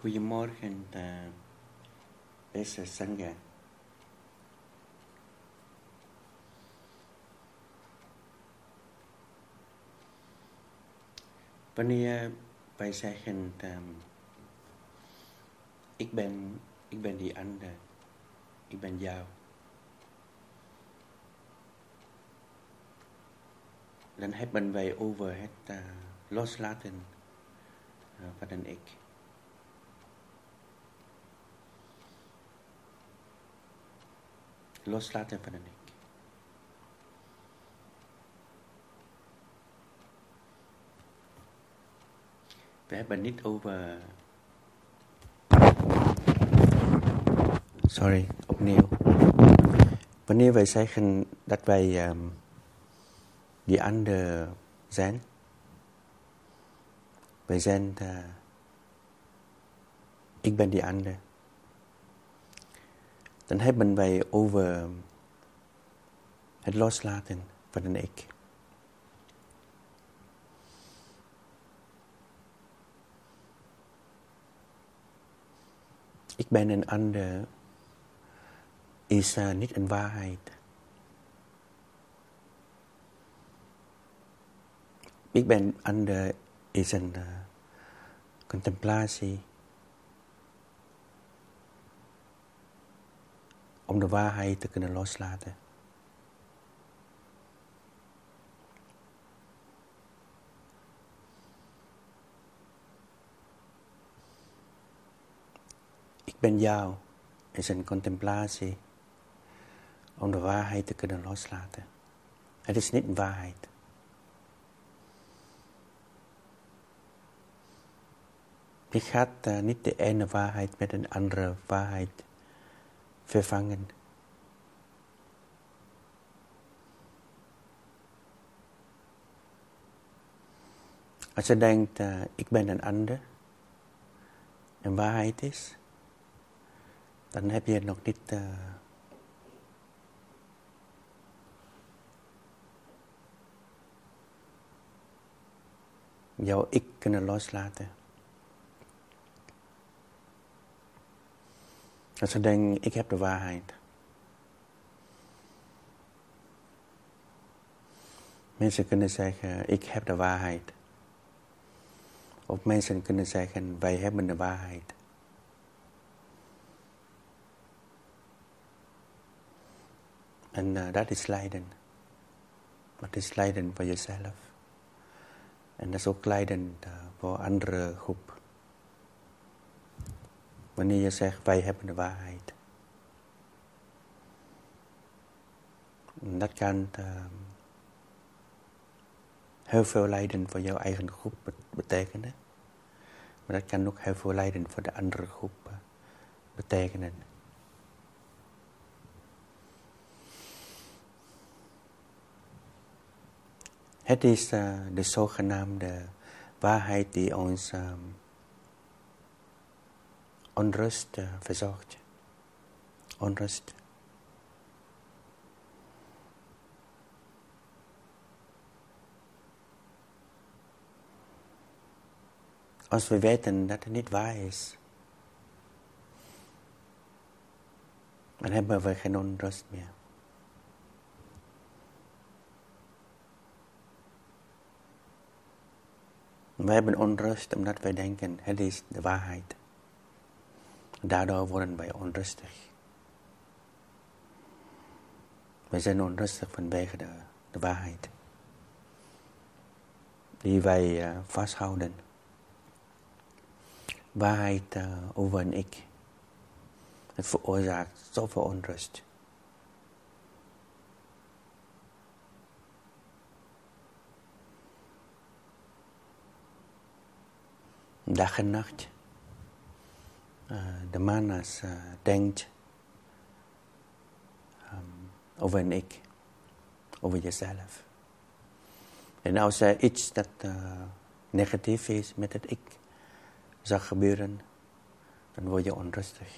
Goedemorgen, beste Sangha. Wanneer wij zeggen, ik ben die ander, ik ben jou, dan hebben wij over het loslaten van een ik. Loslaten van een ik. We hebben niet over... Sorry, opnieuw. Wanneer wij zeggen dat wij die ander zijn, wij zijn ik ben die ander, dan hebben wij over het loslaten van een ik. Ik ben een ander is niet een waarheid. Ik ben ander is een contemplatie om de waarheid te kunnen loslaten. Ik ben jou is een contemplatie om de waarheid te kunnen loslaten. Het is niet een waarheid. Je gaat niet de ene waarheid met een andere waarheid vervangen. Als je denkt, ik ben een ander, een waarheid is, dan heb je nog niet jouw ik kunnen loslaten. Als je denkt, ik heb de waarheid. Mensen kunnen zeggen, ik heb de waarheid. Of mensen kunnen zeggen, wij hebben de waarheid. En dat is lijden. Dat is lijden voor jezelf. En dat is ook lijden voor andere groep. Wanneer je zegt, wij hebben de waarheid. En dat kan heel veel lijden voor jouw eigen groep betekenen. Maar dat kan ook heel veel lijden voor de andere groep betekenen. Het is de zogenaamde waarheid die ons onrust verzorgt. Onrust. Als we weten dat het niet waar is, dan hebben we geen onrust meer. We hebben onrust omdat wij denken, het is de waarheid. Daardoor worden wij onrustig. Wij zijn onrustig vanwege de waarheid. Die wij vasthouden. Waarheid over een ik. Het veroorzaakt zoveel onrust. Dag en nacht. De manas denkt over een ik. Over jezelf. En als er iets dat negatief is met het ik zou gebeuren, dan word je onrustig.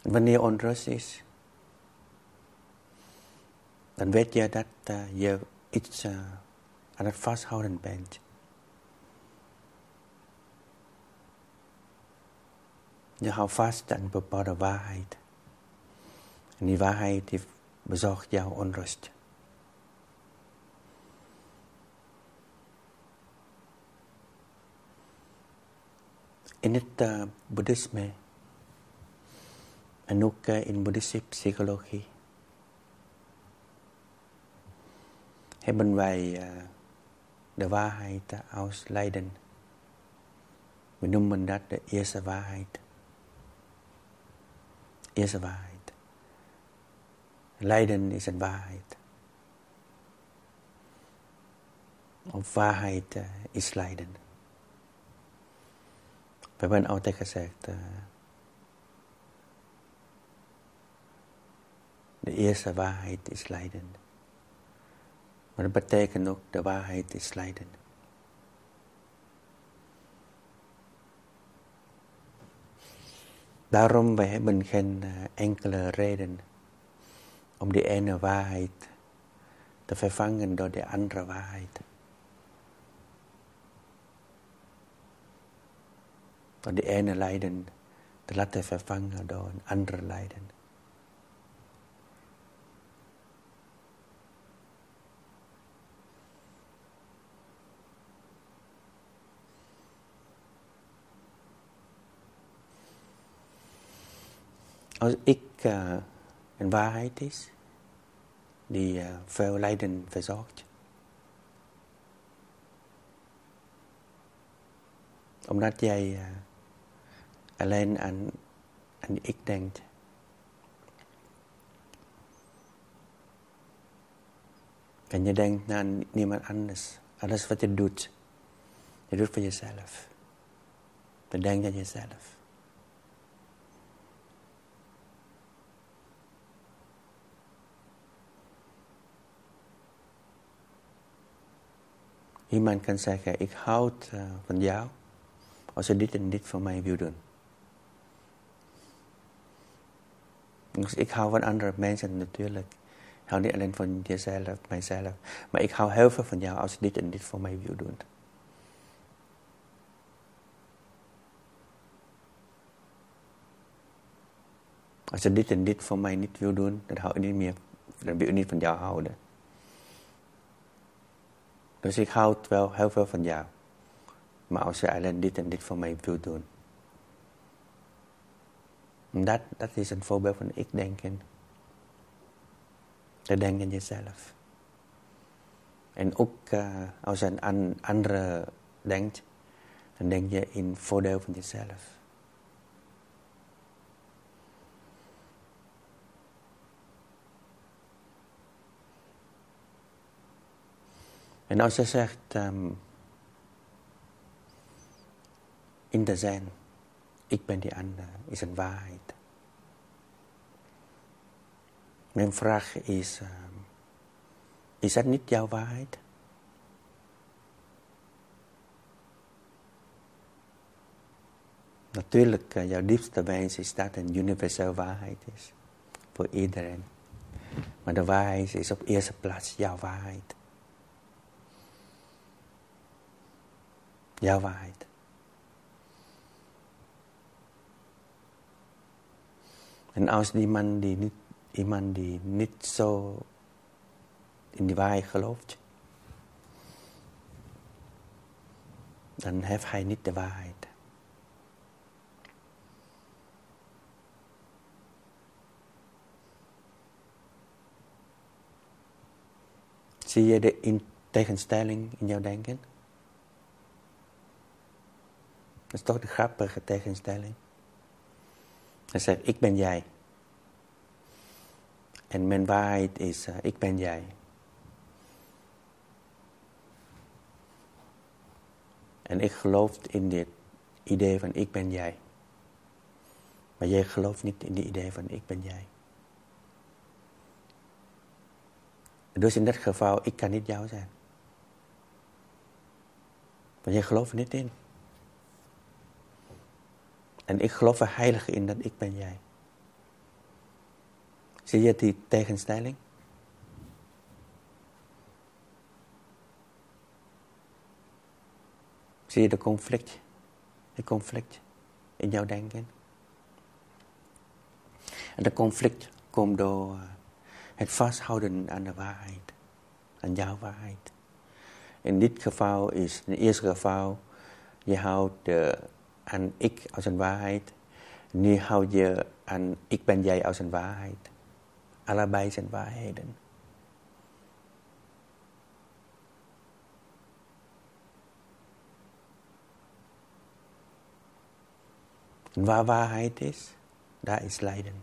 En wanneer onrust is, dan weet je dat je iets aan het vasthouden bent. Je houdt vast aan een bepaalde waarheid. En die waarheid die bezorgt jou onrust. In het boeddhisme en ook in boeddhistische psychologie hebben wij de waarheid als lijden. We noemen dat de eerste waarheid. Eerste waarheid. Lijden is een waarheid. Of waarheid is lijden. We hebben altijd gezegd, de eerste waarheid is lijden. Maar dat betekent ook, de waarheid is lijden. Daarom wij hebben geen enkele reden om die ene waarheid te vervangen door de andere waarheid. Door die ene lijden te laten vervangen door een andere lijden. Als ik een waarheid is, die veel lijden verzorgt. Omdat jij alleen aan ik denkt. En je denkt aan niemand anders. Alles wat je doet voor jezelf. Je denkt aan jezelf. Iemand kan zeggen, ik houd van jou als je dit en dit voor mij wil doen. Dus ik hou van andere mensen natuurlijk. Ik hou niet alleen van jezelf, mijzelf. Maar ik hou heel veel van jou als je dit en dit voor mij wil doen. Als je dit en dit voor mij niet wil doen, dan hou ik niet meer, dan wil ik niet van jou houden. Dus ik houd wel heel veel van jou. Maar als je alleen dit en dit voor mij wil doen. Dat is een voorbeeld van ik denken. Je denkt aan jezelf. En ook als je aan anderen denkt, dan denk je in voordeel van jezelf. En als je zegt, in de zin, ik ben die ander, is een waarheid. Mijn vraag is dat niet jouw waarheid? Natuurlijk, jouw diepste wens is dat een universele waarheid is. Voor iedereen. Maar de waarheid is op eerste plaats jouw waarheid. Jouw waarheid. En als iemand die niet zo in die waarheid gelooft, dan heeft hij niet de waarheid. Zie je de tegenstelling in jouw denken? Dat is toch de grappige tegenstelling. Hij zegt, ik ben jij. En mijn waarheid is, ik ben jij. En ik geloof in dit idee van ik ben jij. Maar jij gelooft niet in die idee van ik ben jij. Dus in dat geval, ik kan niet jou zijn. Want jij gelooft er niet in. En ik geloof er heilig in dat ik ben jij. Zie je die tegenstelling? Zie je de conflict in jouw denken? En de conflict komt door het vasthouden aan de waarheid, aan jouw waarheid. In dit geval is, in het eerste geval, je houdt aan ik als een waarheid. Nu houd je aan ik ben jij als een waarheid. Allebei zijn waarheden. En waar waarheid is, daar is lijden.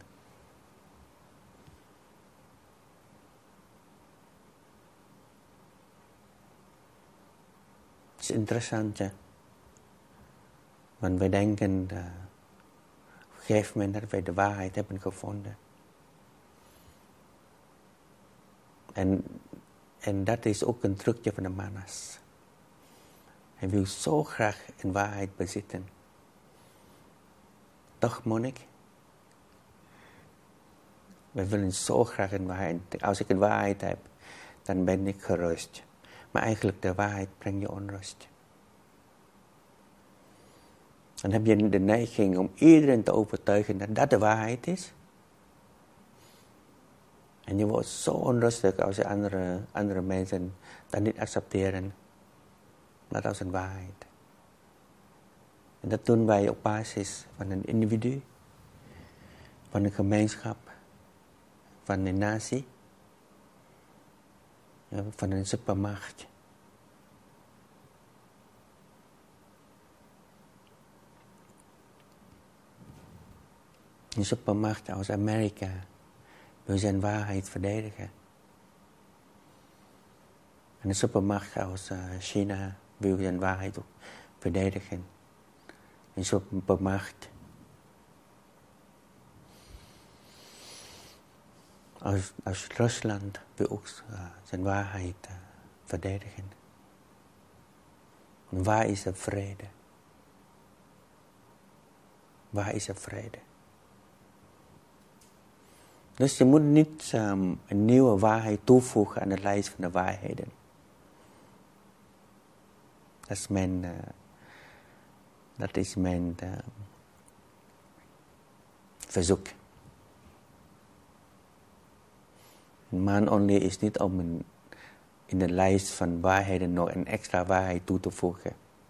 Het is interessant, ja. Want wij denken op een gegeven moment dat wij de waarheid hebben gevonden. En dat is ook een trucje van de manas. Hij wil zo graag een waarheid bezitten. Toch, monnik? We willen zo graag een waarheid. Als ik een waarheid heb, dan ben ik gerust. Maar eigenlijk de waarheid brengt je onrust. Dan heb je de neiging om iedereen te overtuigen dat dat de waarheid is. En je wordt zo onrustig als je andere mensen dat niet accepteren. Dat als een waarheid. En dat doen wij op basis van een individu, van een gemeenschap, van een natie, van een supermacht. Een supermacht als Amerika wil zijn waarheid verdedigen. En een supermacht als China wil zijn waarheid verdedigen. Een supermacht als Rusland wil ook zijn waarheid verdedigen. En waar is er vrede? Waar is er vrede? Dus je moet niet een nieuwe waarheid toevoegen aan de lijst van de waarheden. Dat is mijn verzoek. Man only is niet om in de lijst van waarheden nog een extra waarheid toe te voegen.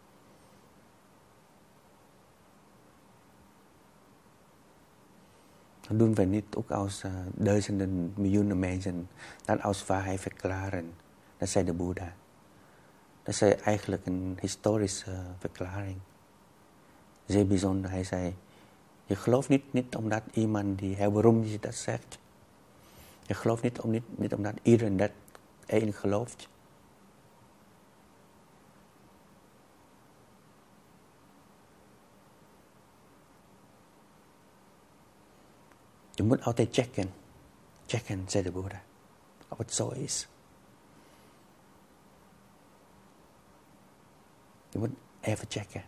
Dat doen we niet, ook als duizenden, miljoenen mensen dat als waarheid verklaren. Dat zei de Boeddha. Dat is eigenlijk een historische verklaring. Zeer bijzonder. Hij zei, je gelooft niet omdat iemand die heel beroemd is dat zegt. Je gelooft niet omdat iedereen dat één gelooft. Je moet altijd checken. Checken, zei de Boeddha. Of het zo is. Je moet even checken.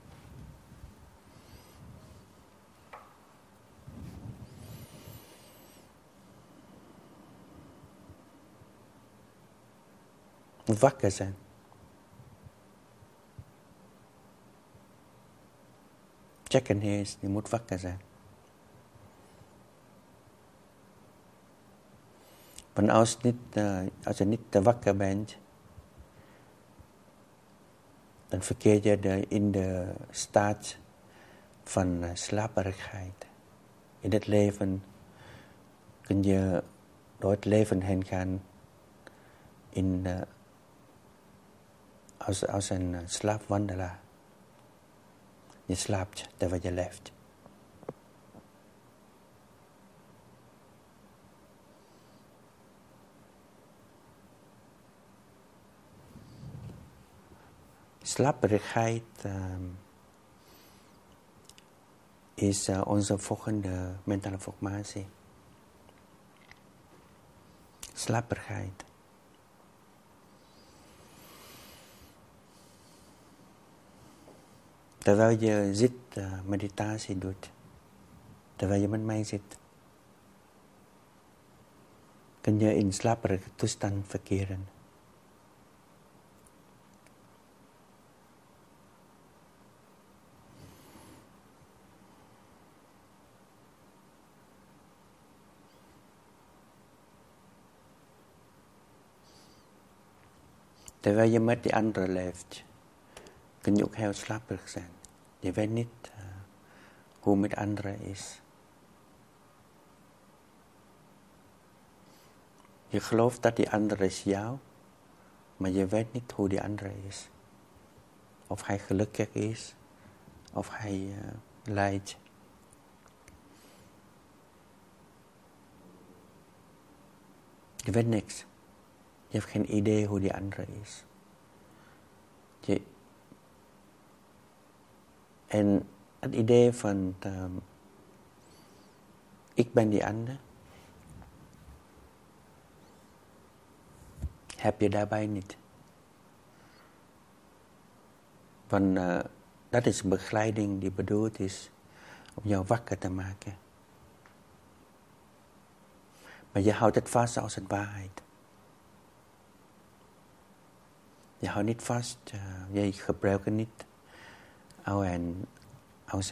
Je moet wakker zijn. Checken is, je moet wakker zijn. Want als je niet wakker bent, dan verkeer je in de staat van slaperigheid. In het leven kun je door het leven heen gaan als een slaapwandelaar. Je slaapt terwijl je leeft. Slaperigheid is onze volgende mentale formatie. Slaperigheid. Terwijl je meditatie doet. Terwijl je met mij zit. kun je in slaperige toestand verkeren. Terwijl je met die andere leeft, kun je ook heel slaperig zijn. Je weet niet hoe met anderen is. Je gelooft dat die andere is jou, maar je weet niet hoe die andere is. Of hij gelukkig is, of hij lijdt. Je weet niks. Je hebt geen idee hoe die andere is. En het idee van ik ben die ander, heb je daarbij niet. Want dat is begeleiding die bedoeld is om jou wakker te maken. Maar je houdt het vast als een waarheid. Je houdt niet vast, je gebruikt het niet als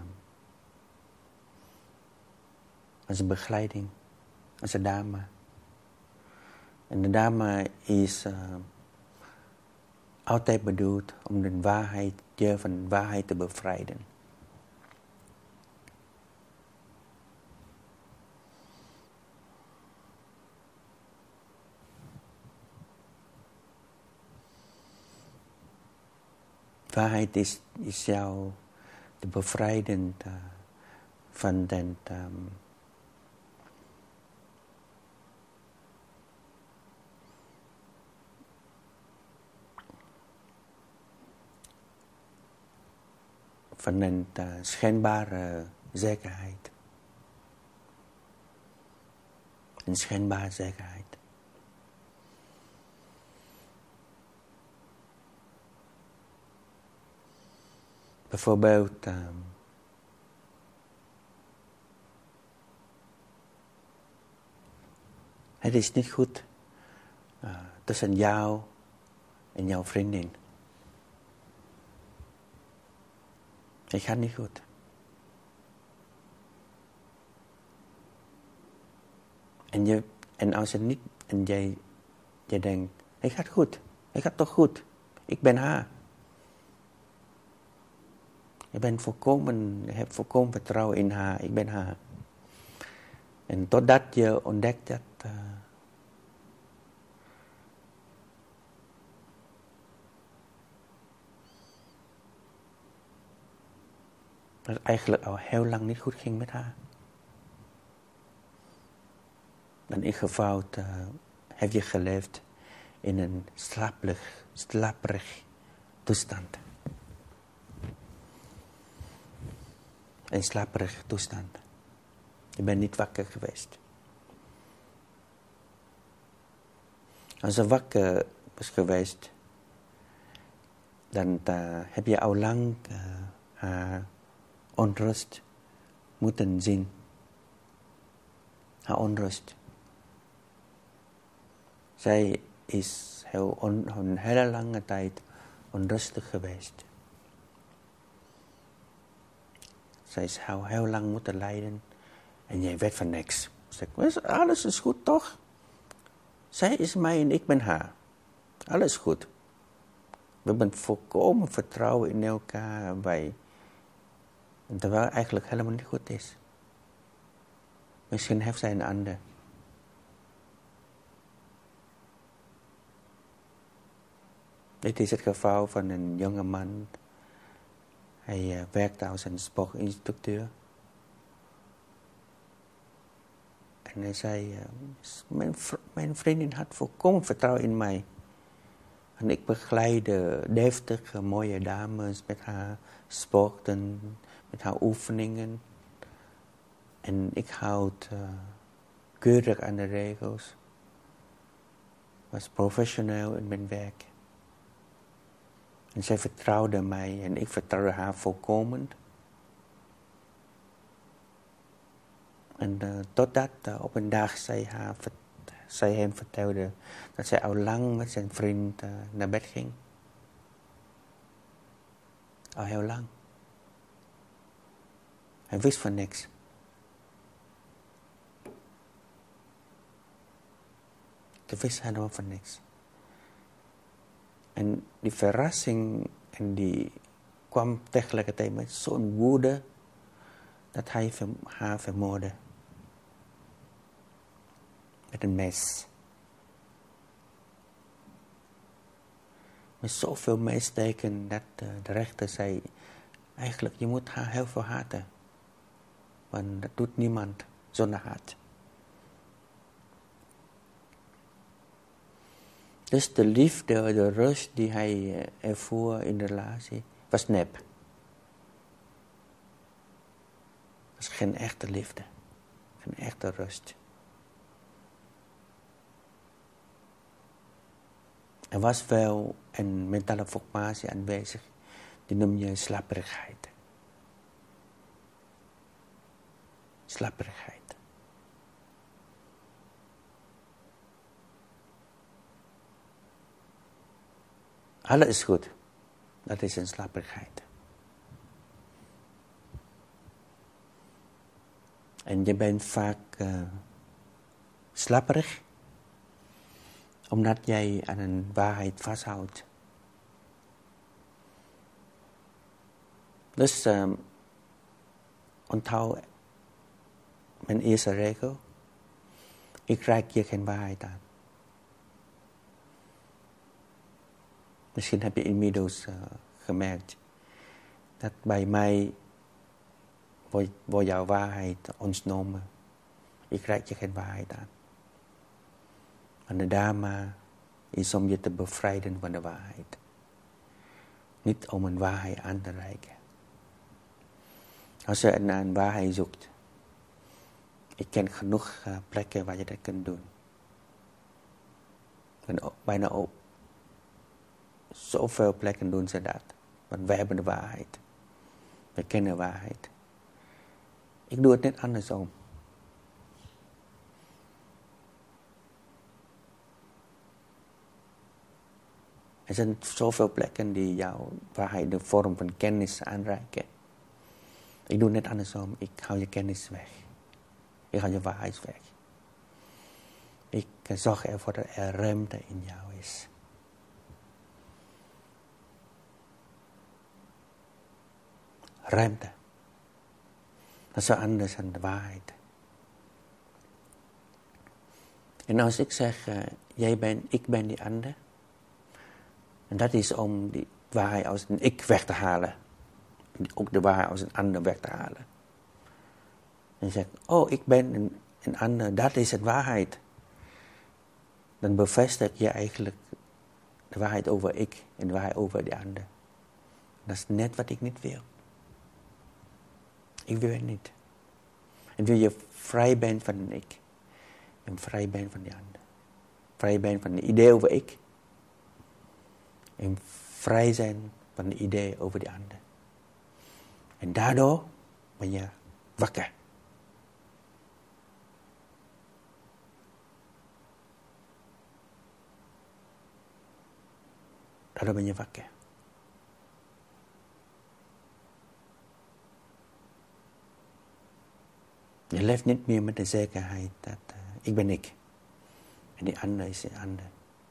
een begeleiding, als een dharma. En de dharma is altijd bedoeld om de waarheid, je van de waarheid te bevrijden. Waarheid is jou te bevrijden van den van een schijnbare zekerheid. Een schijnbare zekerheid. Bijvoorbeeld, het is niet goed tussen jou en jouw vriendin. Het gaat niet goed. En als het niet, en jij denkt, het gaat goed, het gaat toch goed, ik ben haar. Je hebt volkomen vertrouwen in haar, ik ben haar. En totdat je ontdekt dat het eigenlijk al heel lang niet goed ging met haar. Dan in geval heb je geleefd in een slaperig toestand. Een slaperige toestand. Je bent niet wakker geweest. Als je wakker was geweest, dan heb je al lang haar onrust moeten zien. Haar onrust. Zij is een hele lange tijd onrustig geweest. Zij is heel lang moeten lijden en jij weet van niks. Alles is goed toch? Zij is mij en ik ben haar. Alles goed. We hebben volkomen vertrouwen in elkaar. Terwijl het eigenlijk helemaal niet goed is. Misschien heeft zij een ander. Dit is het geval van een jonge man. Hij werkte als een sportinstructeur. En hij zei, mijn vriendin had volkomen vertrouwen in mij. En ik begeleide deftige, mooie dames met haar sporten, met haar oefeningen. En ik houd keurig aan de regels. Was professioneel in mijn werk. En zij vertrouwde mij en ik vertrouwde haar volkomen. En totdat op een dag zij zij hem vertelde dat zij al lang met zijn vriend naar bed ging. Al heel lang. Hij wist van niks. Hij wist helemaal van niks. En die verrassing en die kwam tegelijkertijd met zo'n woede dat hij haar vermoordde. Met een mes. Met zoveel messteken dat de rechter zei, eigenlijk je moet haar heel veel haten. Want dat doet niemand zonder haat. Dus de liefde, de rust die hij ervoer in de relatie, was nep. Was geen echte liefde. Geen echte rust. Er was wel een mentale formatie aanwezig, die noem je slapperigheid. Slapperigheid. Alles is goed. Dat is een slapperigheid. En je bent vaak slapperig, omdat jij aan een waarheid vasthoudt. Dus onthoud mijn eerste regel. Ik reik je geen waarheid aan. Misschien heb je inmiddels gemerkt dat bij mij wordt jouw waarheid ontnomen. Ik reik je geen waarheid aan. En de dharma is om je te bevrijden van de waarheid. Niet om een waarheid aan te reiken. Als je naar een waarheid zoekt. Ik ken genoeg plekken waar je dat kunt doen. En bijna op zoveel plekken doen ze dat. Want wij hebben de waarheid. We kennen de waarheid. Ik doe het net andersom. Er zijn zoveel plekken die jouw waarheid de vorm van kennis aanreiken. Ik doe het net andersom. Ik hou je kennis weg. Ik hou je waarheid weg. Ik zorg ervoor dat er ruimte in jou is. Ruimte. Dat is zo anders dan de waarheid. En als ik zeg, ik ben die ander. En dat is om die waarheid als een ik weg te halen. Ook de waarheid als een ander weg te halen. En je zegt, ik ben een ander, dat is het waarheid. Dan bevestig je eigenlijk de waarheid over ik en de waarheid over die ander. Dat is net wat ik niet wil. Ik wil het niet. En wil je vrij bent van een ik. En vrij bent van die ander. Vrij bent van het idee over ik. En vrij zijn van het idee over die ander. En daardoor ben je wakker. Daardoor ben je wakker. Je leeft niet meer met de zekerheid dat ik ben ik. En die ander is die ander.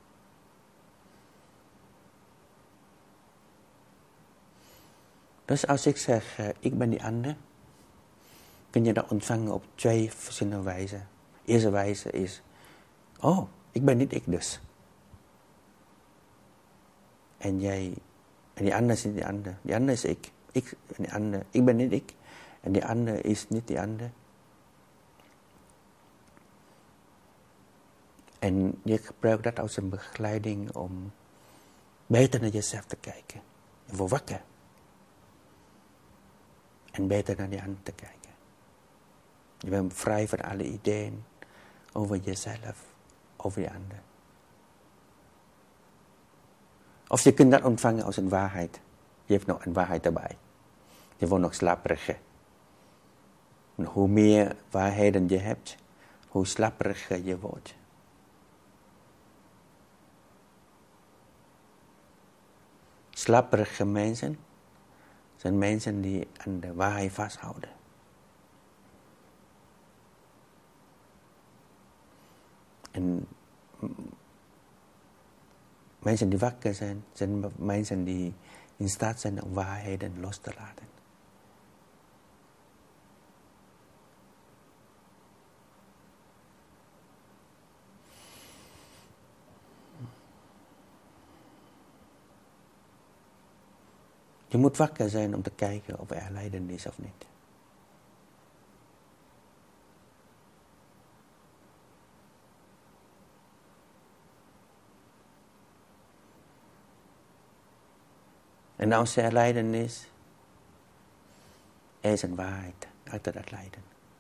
Dus als ik zeg, ik ben die ander, kun je dat ontvangen op 2 verschillende wijzen. De eerste wijze is, ik ben niet ik dus. En die ander is niet die ander. Die ander is ik. Ik ben niet ik. En die ander is niet die ander. En je gebruikt dat als een begeleiding om beter naar jezelf te kijken. Je wordt wakker. En beter naar die ander te kijken. Je bent vrij van alle ideeën over jezelf, over die ander. Of je kunt dat ontvangen als een waarheid. Je hebt nog een waarheid erbij. Je wordt nog slapperiger. En hoe meer waarheden je hebt, hoe slapperiger je wordt. slapperige mensen zijn mensen die aan de waarheid vasthouden. En mensen die wakker zijn, zijn mensen die in staat zijn om waarheden los te laten. Je moet wakker zijn om te kijken of er lijden is of niet. En als er lijden is, er is een waarheid achter dat lijden.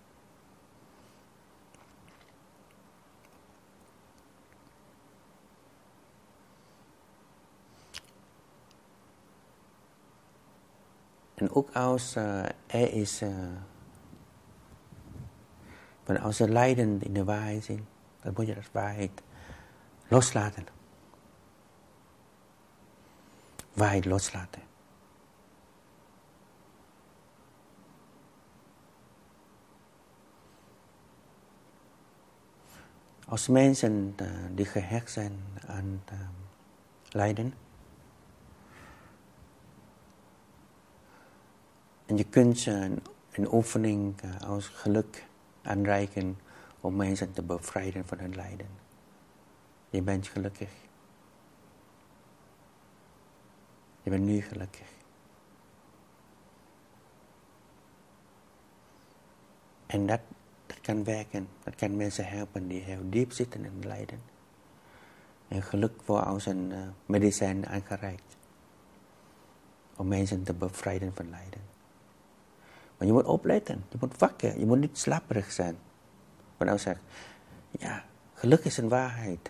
En ook als er is, als er lijden in de waarheid is, dan moet je dat waarheid loslaten. Waarheid loslaten. Als mensen die gehecht zijn aan lijden, en je kunt ze een oefening als geluk aanreiken om mensen te bevrijden van hun lijden. Je bent gelukkig. Je bent nu gelukkig. En dat kan werken. Dat kan mensen helpen die heel diep zitten in lijden. En geluk wordt als een medicijn aangereikt. Om mensen te bevrijden van lijden. Maar je moet opletten. Je moet wakker. Je moet niet slaperig zijn. Want als je zegt, ja, geluk is een waarheid.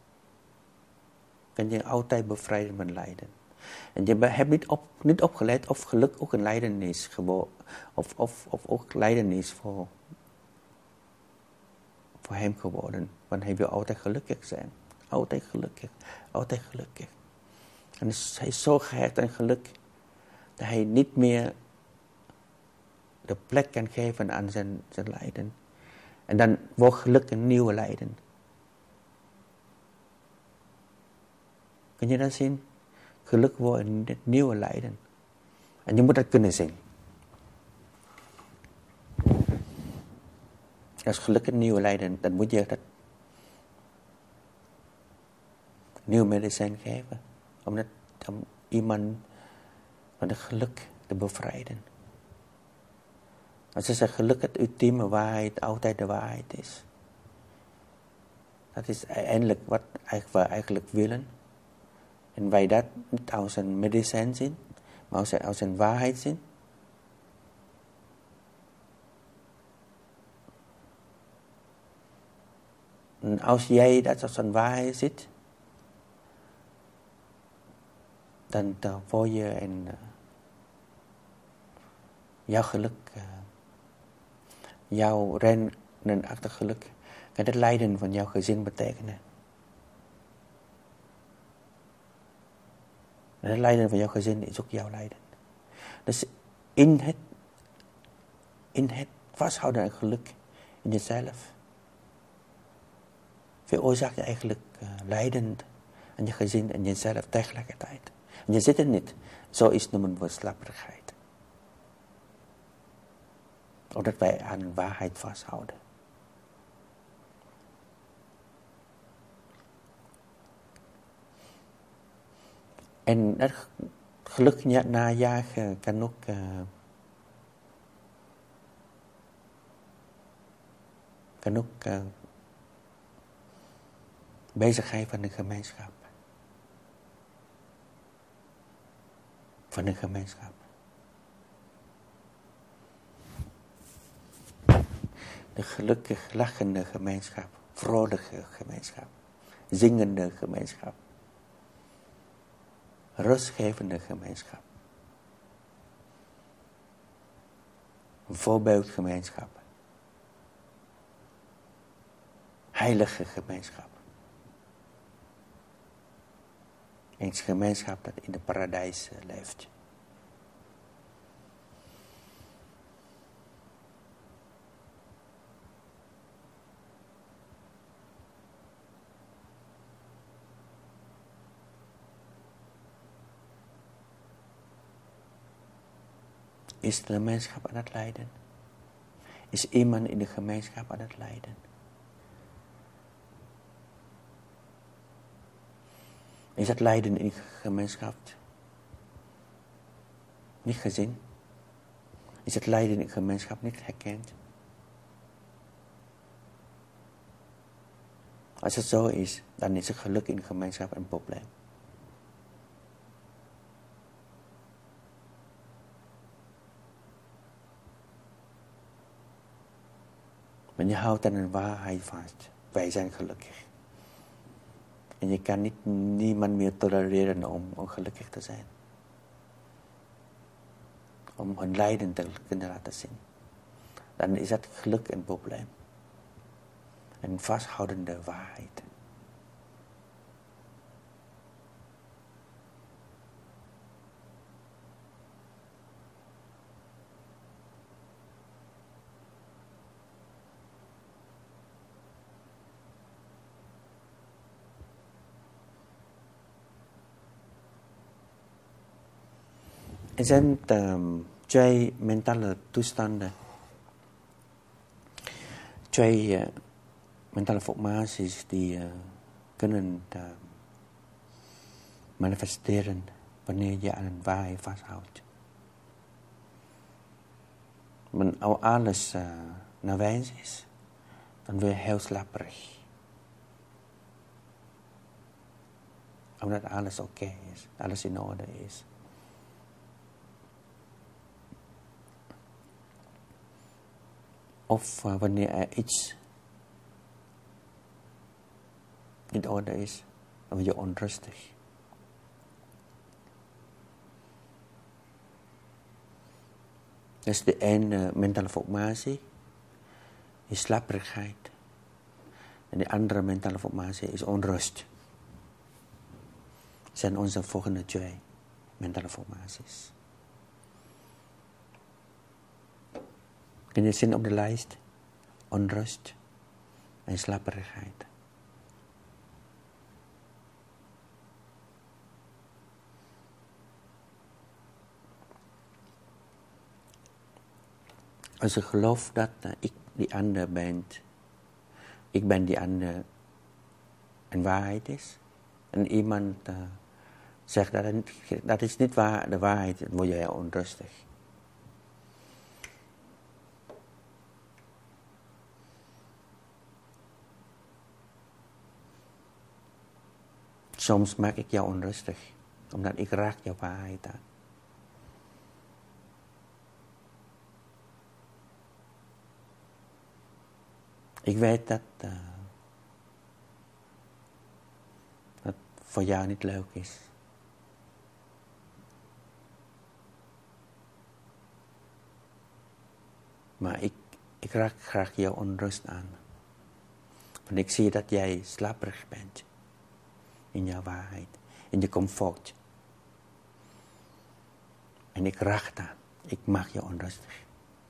Kan je altijd bevrijden van lijden. En je hebt niet opgelet of geluk ook een lijden is. Of ook lijden is voor hem geworden. Want hij wil altijd gelukkig zijn. Altijd gelukkig. Altijd gelukkig. En hij is zo gehecht aan geluk. Dat hij niet meer de plek kan geven aan zijn lijden. En dan wordt geluk een nieuwe lijden. Kun je dat zien? Geluk wordt een nieuwe lijden. En je moet dat kunnen zien. Als geluk een nieuwe lijden, dan moet je dat nieuw medicijn geven. Om iemand van het geluk te bevrijden. Als ze zeggen geluk het ultieme waarheid altijd de waarheid is. Dat is eindelijk wat we eigenlijk willen. En wij dat niet als een medicijn zien, maar als een waarheid zien. En als jij dat als een waarheid ziet, dan word je jouw geluk, jouw rennen achter geluk, kan het lijden van jouw gezin betekenen. En het lijden van jouw gezin is ook jouw lijden. Dus in het vasthouden aan geluk in jezelf, veroorzaak je eigenlijk lijden aan je gezin en jezelf tegelijkertijd. En je zit er niet. Zo is noemen we slapperigheid. Omdat wij aan waarheid vasthouden. En dat geluk najagen kan ook bezigheid van de gemeenschap. Van de gemeenschap. De gelukkig lachende gemeenschap. Vrolijke gemeenschap. Zingende gemeenschap. Rustgevende gemeenschap. Een voorbeeldgemeenschap. Heilige gemeenschap. Een gemeenschap dat in het paradijs leeft. Is de gemeenschap aan het lijden? Is iemand in de gemeenschap aan het lijden? Is het lijden in de gemeenschap niet gezien? Is het lijden in de gemeenschap niet herkend? Als het zo is, dan is het geluk in de gemeenschap een probleem. Maar je houdt aan een waarheid vast. Wij zijn gelukkig. En je kan niemand meer tolereren om ongelukkig te zijn. Om hun lijden te kunnen laten zien. Dan is het geluk een probleem. Een vasthoudende waarheid. Er zijn twee mentale toestanden. Twee mentale formaties die kunnen manifesteren wanneer je aan een waarheid vasthoudt. Wanneer alles naar wijs is, dan word je heel slapperig. Omdat alles oké is, alles in orde is. Of wanneer er iets in orde is, dan word je onrustig. Dus de ene mentale formatie is slapperigheid. En de andere mentale formatie is onrust. Dat zijn onze volgende twee mentale formaties. Kun je zien op de lijst? Onrust en slapperigheid. Als je gelooft dat ik die ander ben, ik ben die ander een waarheid is, en iemand zegt dat is niet waar, de waarheid, dan word je heel onrustig. Soms maak ik jou onrustig, omdat ik raak jouw waarheid aan. Ik weet dat dat voor jou niet leuk is. Maar ik raak graag jouw onrust aan. Want ik zie dat jij slaperig bent. In jouw waarheid. In je comfort. En ik raak daar. Ik maak je onrustig.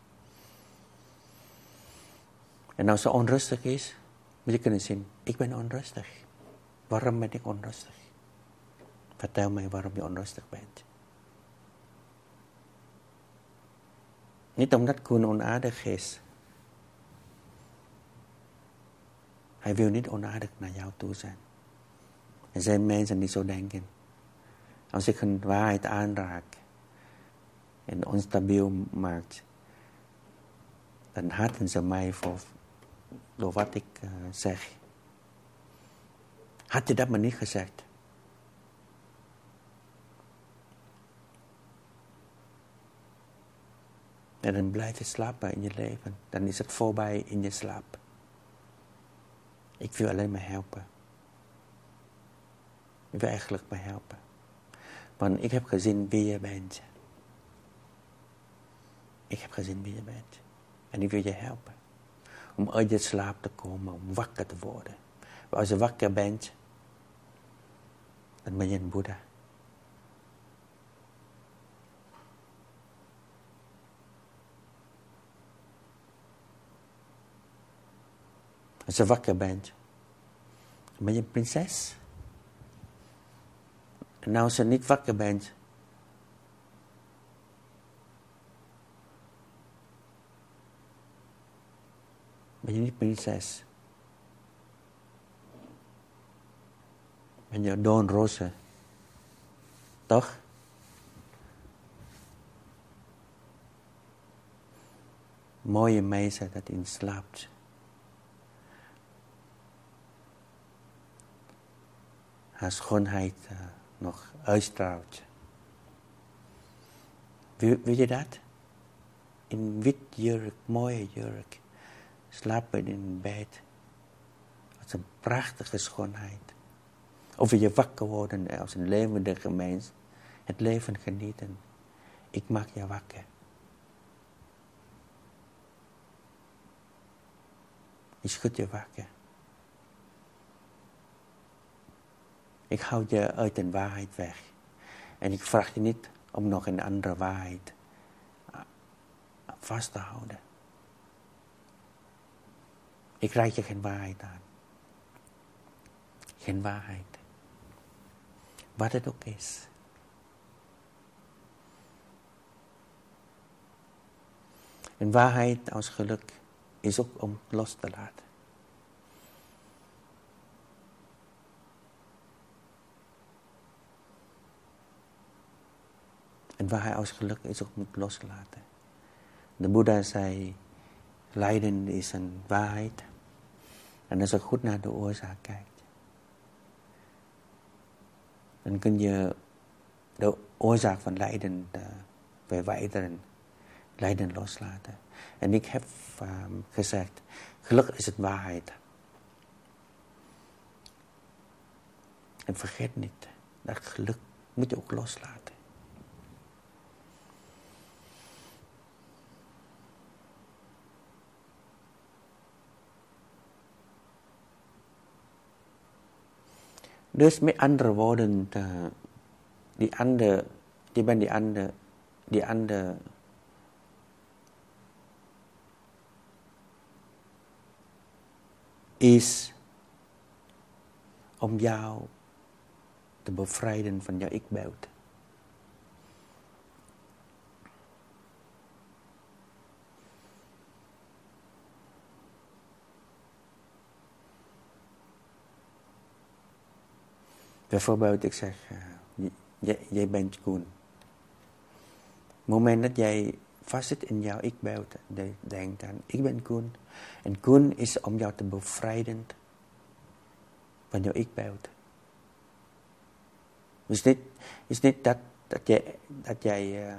En als ze onrustig is, moet je kunnen zien, ik ben onrustig. Waarom ben ik onrustig? Vertel mij waarom je onrustig bent. Niet omdat Koen onaardig is. Hij wil niet onaardig naar jou toe zijn. Er zijn mensen die zo denken. Als ik een waarheid aanraak en onstabiel maakt, dan haten ze mij door wat ik zeg. Had je dat maar niet gezegd? En dan blijf je slapen in je leven. Dan is het voorbij in je slaap. Ik wil alleen maar helpen. Ik wil eigenlijk maar helpen. Want ik heb gezien wie je bent. Ik heb gezien wie je bent. En ik wil je helpen. Om uit je slaap te komen, om wakker te worden. Maar als je wakker bent, dan ben je een Boeddha. Als je wakker bent, dan ben je een prinses. En als je niet wakker bent, ben je niet prinses. Ben je doornroze. Toch? Mooie meisje dat in slaapt. Haar schoonheid nog uitstraalt. Weet je dat? In wit jurk, mooie jurk. Slapen in bed. Dat is een prachtige schoonheid. Of je wakker worden als een levendige mens. Het leven genieten. Ik maak je wakker. Ik schud je wakker. Ik houd je uit een waarheid weg. En ik vraag je niet om nog een andere waarheid vast te houden. Ik raad je geen waarheid aan. Geen waarheid. Wat het ook is. En waarheid als geluk is ook om los te laten. En waarheid als geluk is ook om loslaten. De Boeddha zei, lijden is een waarheid. En als je goed naar de oorzaak kijkt, dan kun je de oorzaak van lijden verwijderen. Lijden loslaten. En ik heb gezegd, geluk is het waarheid. En vergeet niet, dat geluk moet je ook loslaten. Dus met andere woorden, die ander is om jou te bevrijden van jouw ikbeeld. Bijvoorbeeld, ik zeg, jij bent Koen. Op het moment dat jij vastzit in jouw ikbeeld, denk dan, ik ben Koen. En Koen is om jou te bevrijden van jouw ikbeeld. Het is niet dat jij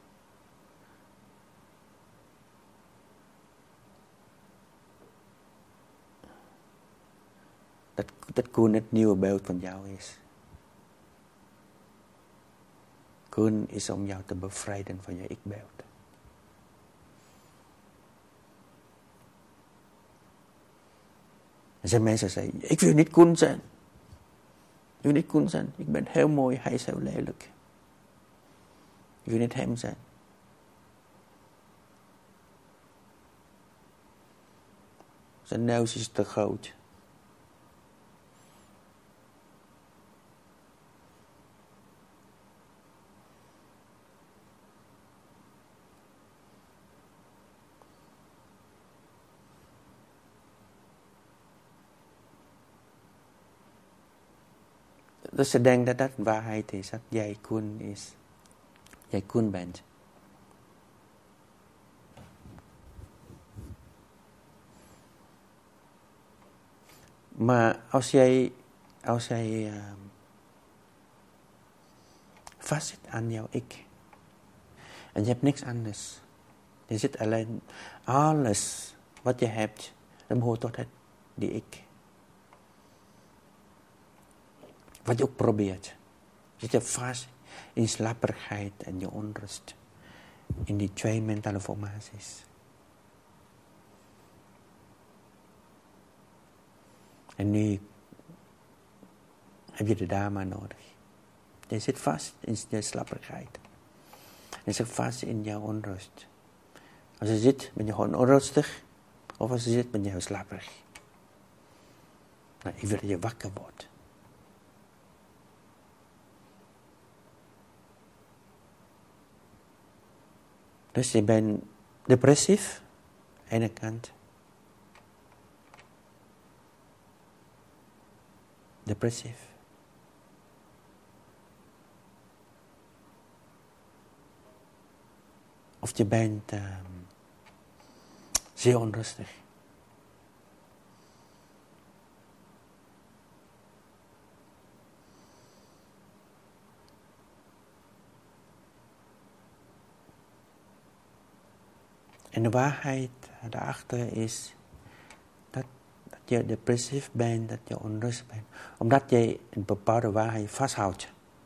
dat Koen het nieuwe beeld van jou is. Koen is om jou te bevrijden van je ikbeeld. Er zijn mensen die zeggen, ik wil niet Koen zijn. Ik wil niet Koen zijn. Ik ben heel mooi, hij is heel lelijk. Ik wil niet hem zijn. Zijn neus is te groot. Dus ze denken dat dat waarheid is, dat jij Koen is. Jij Koen bent. Maar als jij vastzit aan jouw ik, en je hebt niks anders, je zit alleen, alles wat je hebt, dat behoort tot die ik. Wat je ook probeert. Zit je vast in slapperigheid en je onrust. In die twee mentale formaties. En nu heb je de Dharma nodig. Je zit vast in je slapperigheid. Je zit vast in jouw onrust. Als je zit, ben je gewoon onrustig. Of als je zit, ben je heel slapperig. Nou, ik wil dat je wakker wordt. Dus je bent depressief, aan de ene kant. Depressief. Of je bent zeer onrustig. En de waarheid daarachter is dat je depressief bent, dat je onrustig bent. Omdat je een bepaalde waarheid vasthoudt.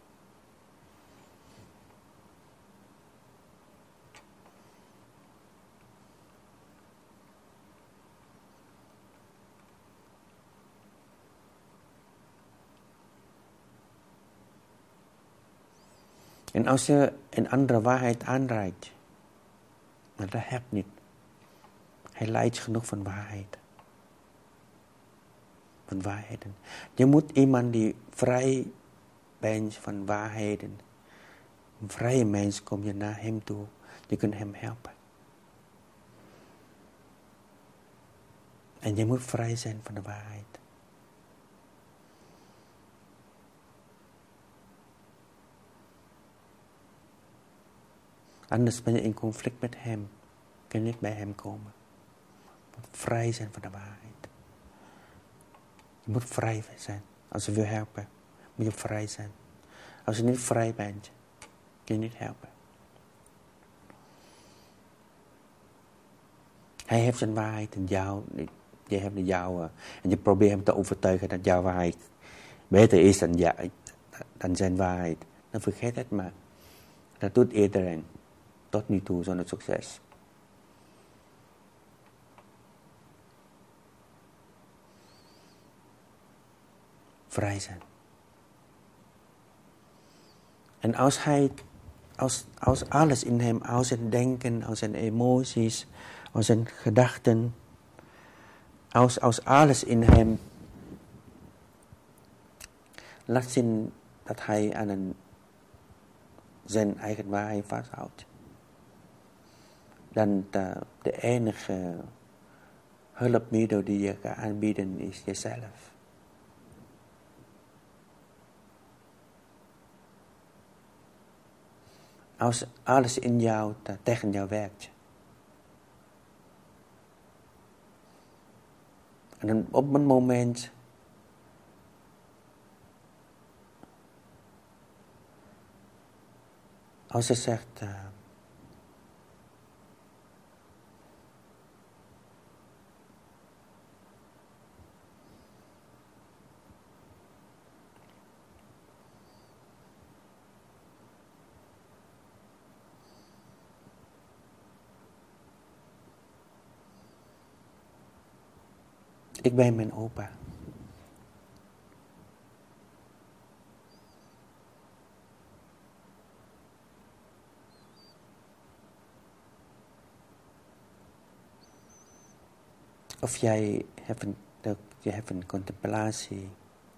En als je een andere waarheid aanreikt, maar dat helpt niet. Hij leidt genoeg van waarheid. Van waarheden. Je moet iemand die vrij bent van waarheden. Een vrije mens kom je naar hem toe. Je kunt hem helpen. En je moet vrij zijn van de waarheid. Anders ben je in conflict met hem. Kun je niet bij hem komen. Je moet vrij zijn van de waarheid. Je moet vrij zijn. Als je wil helpen, moet je vrij zijn. Als je niet vrij bent, kun je niet helpen. Hij heeft zijn waarheid en jou, je hebt de jouwe. En je probeert hem te overtuigen dat jouw waarheid beter is dan zijn waarheid. Dan vergeet het maar. Dat doet iedereen. Tot nu toe zonder succes. Vrij zijn. En als alles in hem, als zijn denken, als zijn emoties, als zijn gedachten, als alles in hem laat zien dat hij aan zijn eigen waarheid vasthoudt, dan de enige hulpmiddel die je kan aanbieden is jezelf. Als alles in jou tegen jou werkt. En dan op een moment als je zegt ik ben mijn opa. Of je hebt een contemplatie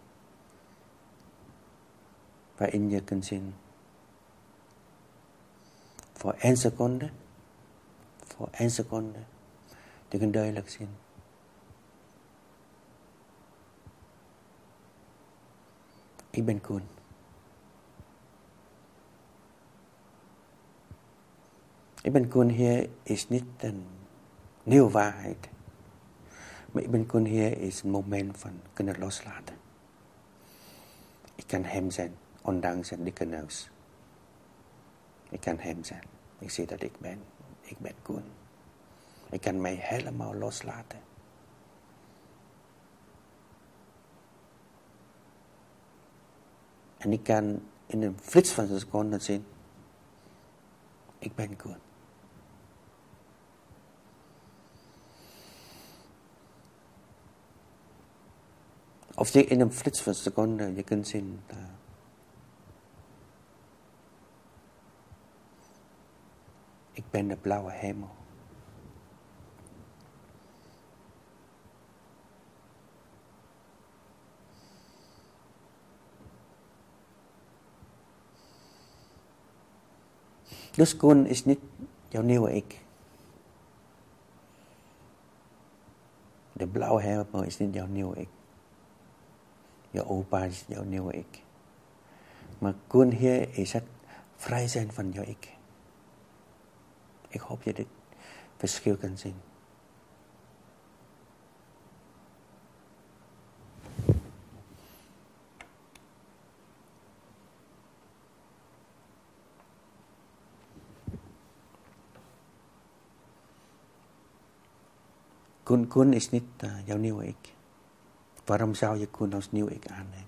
waarin je kunt zien voor 1 seconde, je kunt duidelijk zien. Ik ben Koen. Ik ben Koen hier is niet een nieuwe waarheid. Maar ik ben Koen hier is een moment van kunnen loslaten. Ik kan hem zijn, ondanks zijn dikke neus. Ik kan hem zijn. Ik zie dat ik ben Koen. Ik kan mij helemaal loslaten. En ik kan in een flits van een seconde zien, ik ben Koen. Of je in een flits van een seconde, je kunt zien, Ik ben de blauwe hemel. Dus Koen is niet jouw nieuwe ik. De blauwe hemel is niet jouw nieuwe ik. Je opa is jouw nieuwe ik. Maar Koen hier is het vrij zijn van jouw ik. Ik hoop je dit verschil kan zien. Koen is niet jouw nieuwe ik. Waarom zou je Koen als nieuw ik aannemen?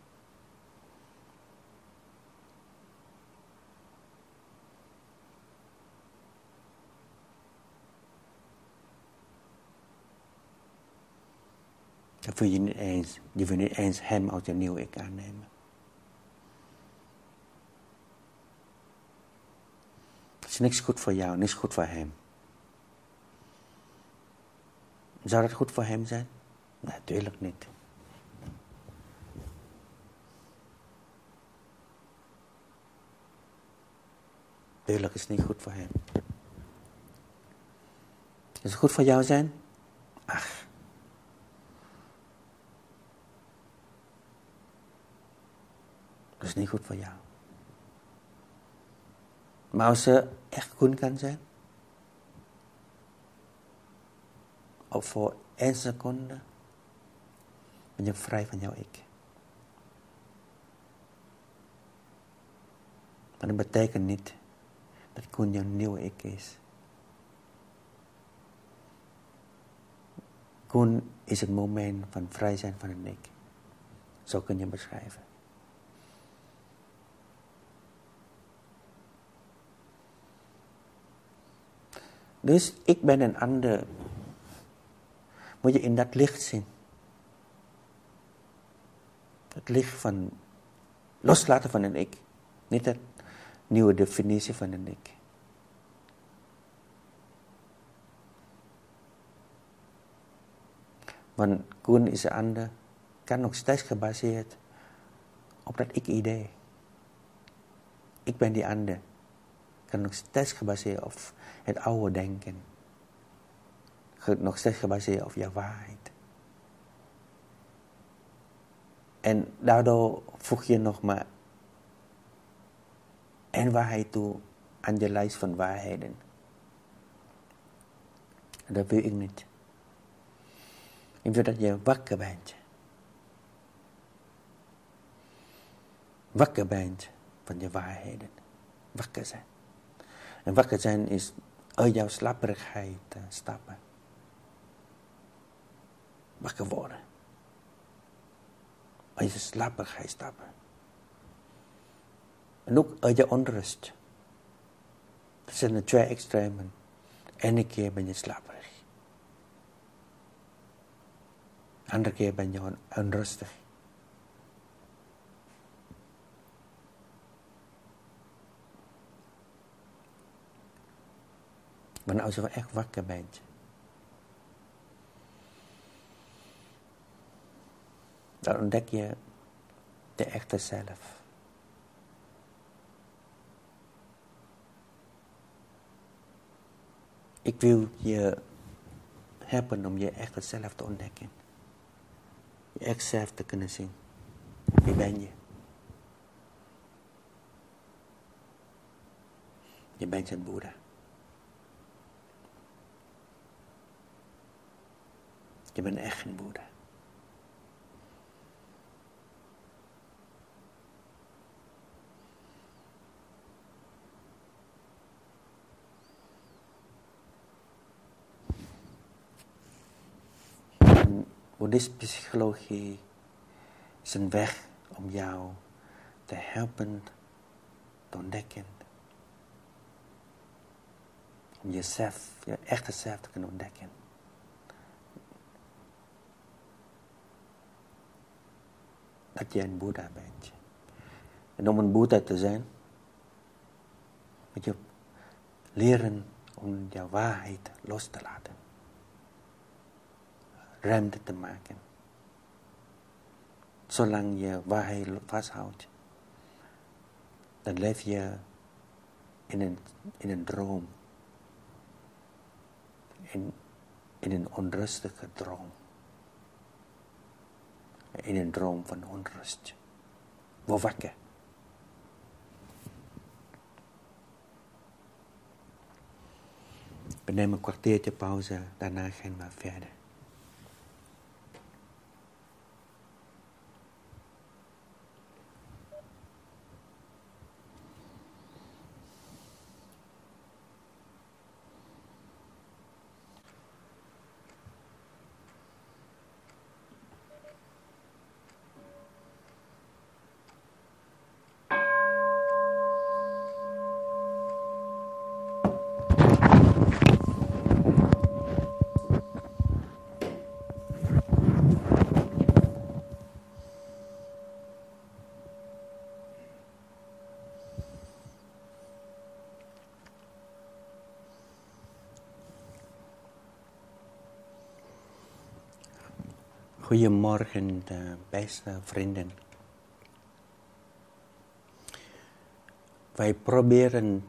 Dat wil je niet eens. Je wil niet eens hem als jouw nieuwe ik aannemen. Het is niks goed voor jou, niks goed voor hem. Zou dat goed voor hem zijn? Natuurlijk niet. Tuurlijk is het niet goed voor hem. Is het goed voor jou zijn? Ach. Dat is niet goed voor jou. Maar als ze echt Koen kan zijn, of voor 1 seconde, ben je vrij van jouw ik. Maar dat betekent niet dat Koen jouw nieuwe ik is. Koen is het moment van vrij zijn van een ik. Zo kun je beschrijven. Dus ik ben een ander. Moet je in dat licht zien. Het licht van loslaten van een ik. Niet dat nieuwe definitie van een ik. Want Koen is een ander. Kan nog steeds gebaseerd op dat ik-idee. Ik ben die ander. Kan nog steeds gebaseerd op het oude denken. Nog steeds gebaseerd op jouw waarheid. En daardoor voeg je nog maar een waarheid toe aan je lijst van waarheden. En dat wil ik niet. Ik wil dat je wakker bent. Wakker bent van je waarheden. Wakker zijn. En wakker zijn is uit jouw slapperigheid stappen. Wakker worden. Uit je slapperigheid stappen. En ook uit je onrust. Dat zijn de 2 extremen. Ene keer ben je slaperig. Andere keer ben je onrustig. Maar als je echt wakker bent, dan ontdek je de echte zelf. Ik wil je helpen om je echte zelf te ontdekken. Je echt zelf te kunnen zien. Wie ben je? Je bent een Boeddha. Je bent echt een Boeddha. Boeddhistische psychologie is een weg om jou te helpen te ontdekken. Om jezelf, je echte zelf te kunnen ontdekken. Dat je een Boeddha bent. En om een Boeddha te zijn, moet je leren om jouw waarheid los te laten. Ruimte te maken. Zolang je waarheid vasthoudt, dan leef je in een droom. In een onrustige droom. In een droom van onrust. Word wakker. We nemen een kwartiertje pauze, daarna gaan we verder. Goedemorgen, beste vrienden. Wij proberen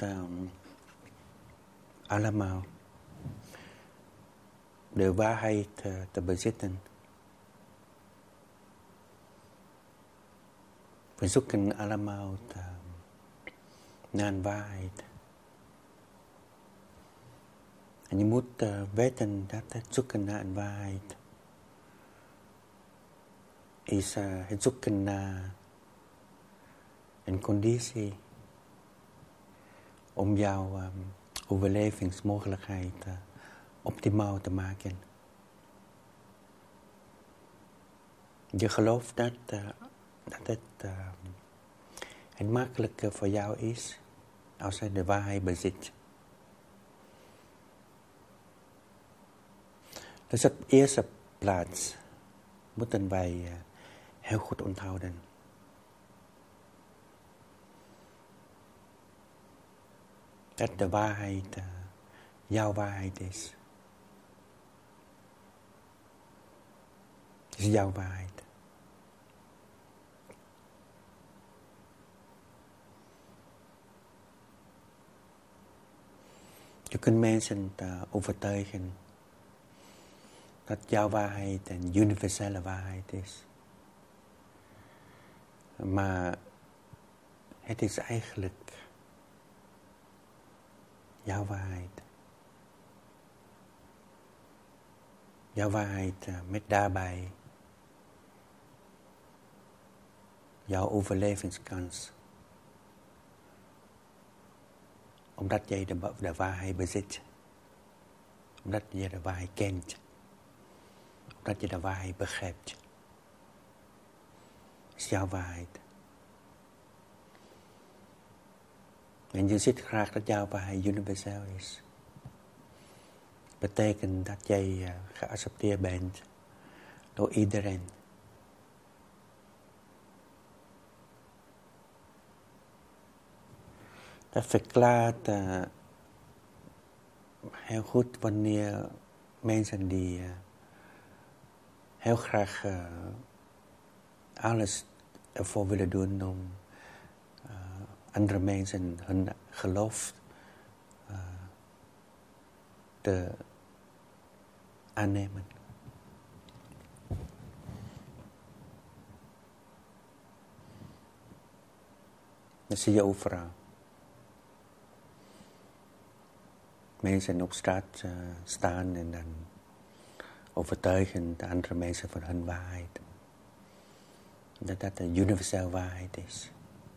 allemaal de waarheid te bezitten. We zoeken allemaal naar een waarheid. En je moet weten dat het zoeken naar een waarheid is het zoeken naar een conditie om jouw overlevingsmogelijkheid optimaal te maken. Je gelooft dat het makkelijker voor jou is als je de waarheid bezit. Dus op eerste plaats moeten wij heel goed onthouden. Dat de waarheid jouw waarheid is. Het is jouw waarheid. Je kunt mensen overtuigen dat jouw waarheid een universele waarheid is. Maar het is eigenlijk jouw waarheid. Jouw waarheid met daarbij jouw overlevingskans. Omdat jij de waarheid bezit. Omdat je de waarheid kent. Omdat je de waarheid begrijpt. Is jouw waarheid. En je ziet graag dat jouw waarheid universeel is. Betekent dat jij geaccepteerd bent door iedereen. Dat verklaart heel goed wanneer mensen die heel graag alles ervoor willen doen om andere mensen hun geloof te aannemen. Dat zie je overal. Mensen op straat staan en dan overtuigen de andere mensen van hun waarheid. Dat dat een universele waarheid is.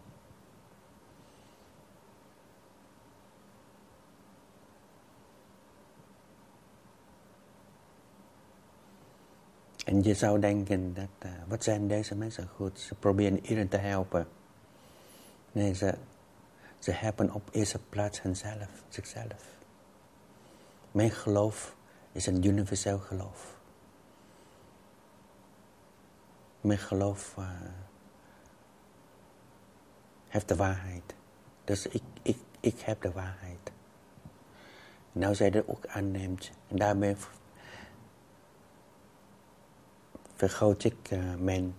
En je zou denken dat, wat zijn deze mensen goed? Ze proberen iedereen te helpen. Nee, ze helpen op eerste plaats zichzelf. Mijn geloof is een universeel geloof. Mijn geloof heeft de waarheid. Dus ik heb de waarheid. En als jij dat ook aanneemt, en daarmee vergroot ik mijn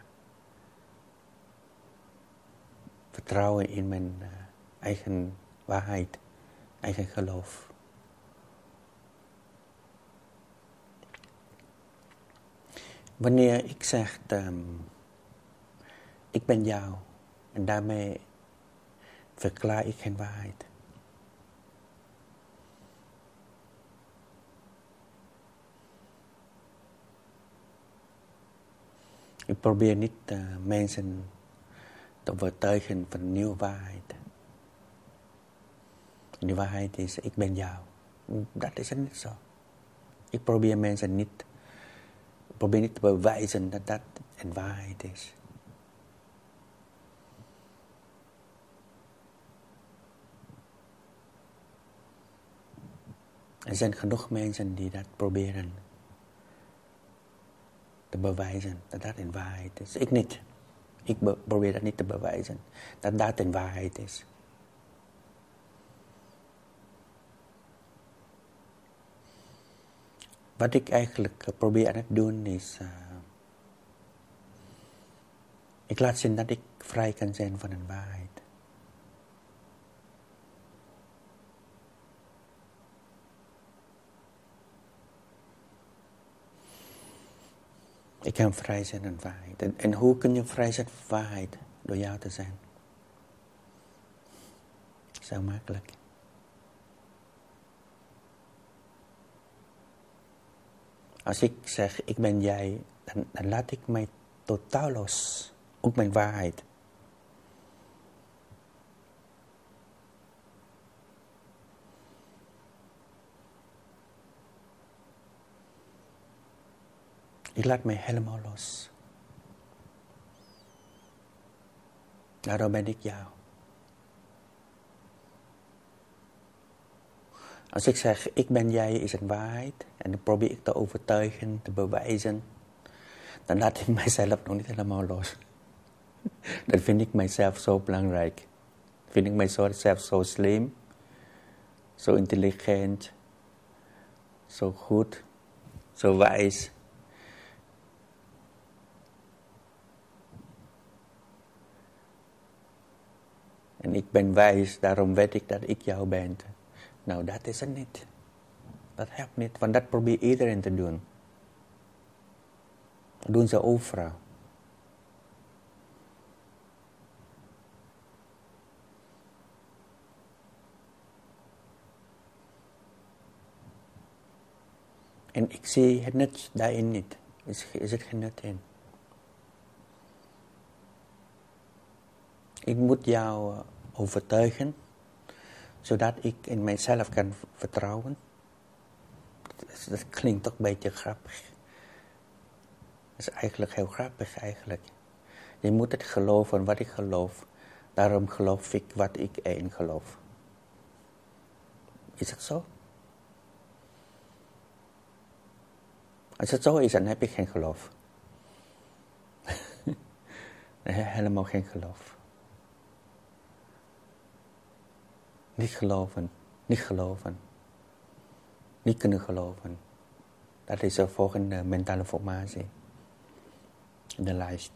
vertrouwen in mijn eigen waarheid, eigen geloof. Wanneer ik zeg, ik ben jou, en daarmee verklaar ik geen waarheid. Ik probeer niet mensen te overtuigen van een nieuwe waarheid. En die waarheid is, ik ben jou. Dat is het niet zo. Ik probeer mensen niet te bewijzen dat dat een waarheid is. Er zijn genoeg mensen die dat proberen te bewijzen dat dat een waarheid is. Ik niet. Ik probeer dat niet te bewijzen dat dat een waarheid is. Wat ik eigenlijk probeer aan het doen is, ik laat zien dat ik vrij kan zijn van een waarheid. Ik kan vrij zijn van waarheid. En hoe kun je vrij zijn van waarheid? Door jou te zijn. Zo makkelijk. Als ik zeg, ik ben jij, dan laat ik mij totaal los. Ook mijn waarheid. Ik laat mij helemaal los. Daarom ben ik jou. Als ik zeg, ik ben jij, is een waarheid. En dan probeer ik te overtuigen, te bewijzen. Dan laat ik mijzelf nog niet helemaal los. Dan vind ik mijzelf zo belangrijk. Vind ik mijzelf zo slim. Zo intelligent. Zo goed. Zo wijs. En ik ben wijs, daarom weet ik dat ik jou ben. Nou, dat is het niet. Dat helpt niet, want dat probeert iedereen te doen. Dat doen ze overal. En ik zie het nut daarin niet. Is het geen nut in. Ik moet jou overtuigen, zodat ik in mijzelf kan vertrouwen. Dat klinkt toch een beetje grappig. Dat is eigenlijk heel grappig eigenlijk. Je moet het geloven wat ik geloof. Daarom geloof ik wat ik erin geloof. Is het zo? Als het zo is, dan heb ik geen geloof. Helemaal geen geloof. Niet geloven. Niet geloven. Niet kunnen geloven. Dat is de volgende mentale formatie. In de lijst.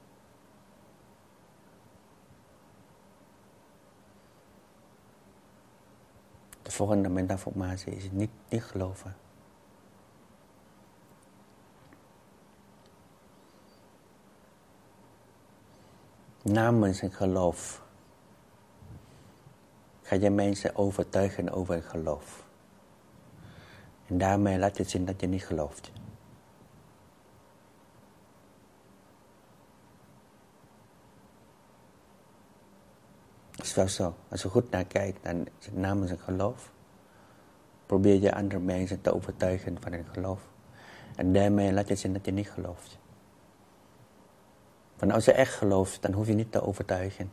De volgende mentale formatie is niet geloven. Namens een geloof ga je mensen overtuigen over een geloof. En daarmee laat je zien dat je niet gelooft. Dat is wel zo. Als je goed naar kijkt, dan is het namens een geloof. Probeer je andere mensen te overtuigen van een geloof. En daarmee laat je zien dat je niet gelooft. Want als je echt gelooft, dan hoef je niet te overtuigen.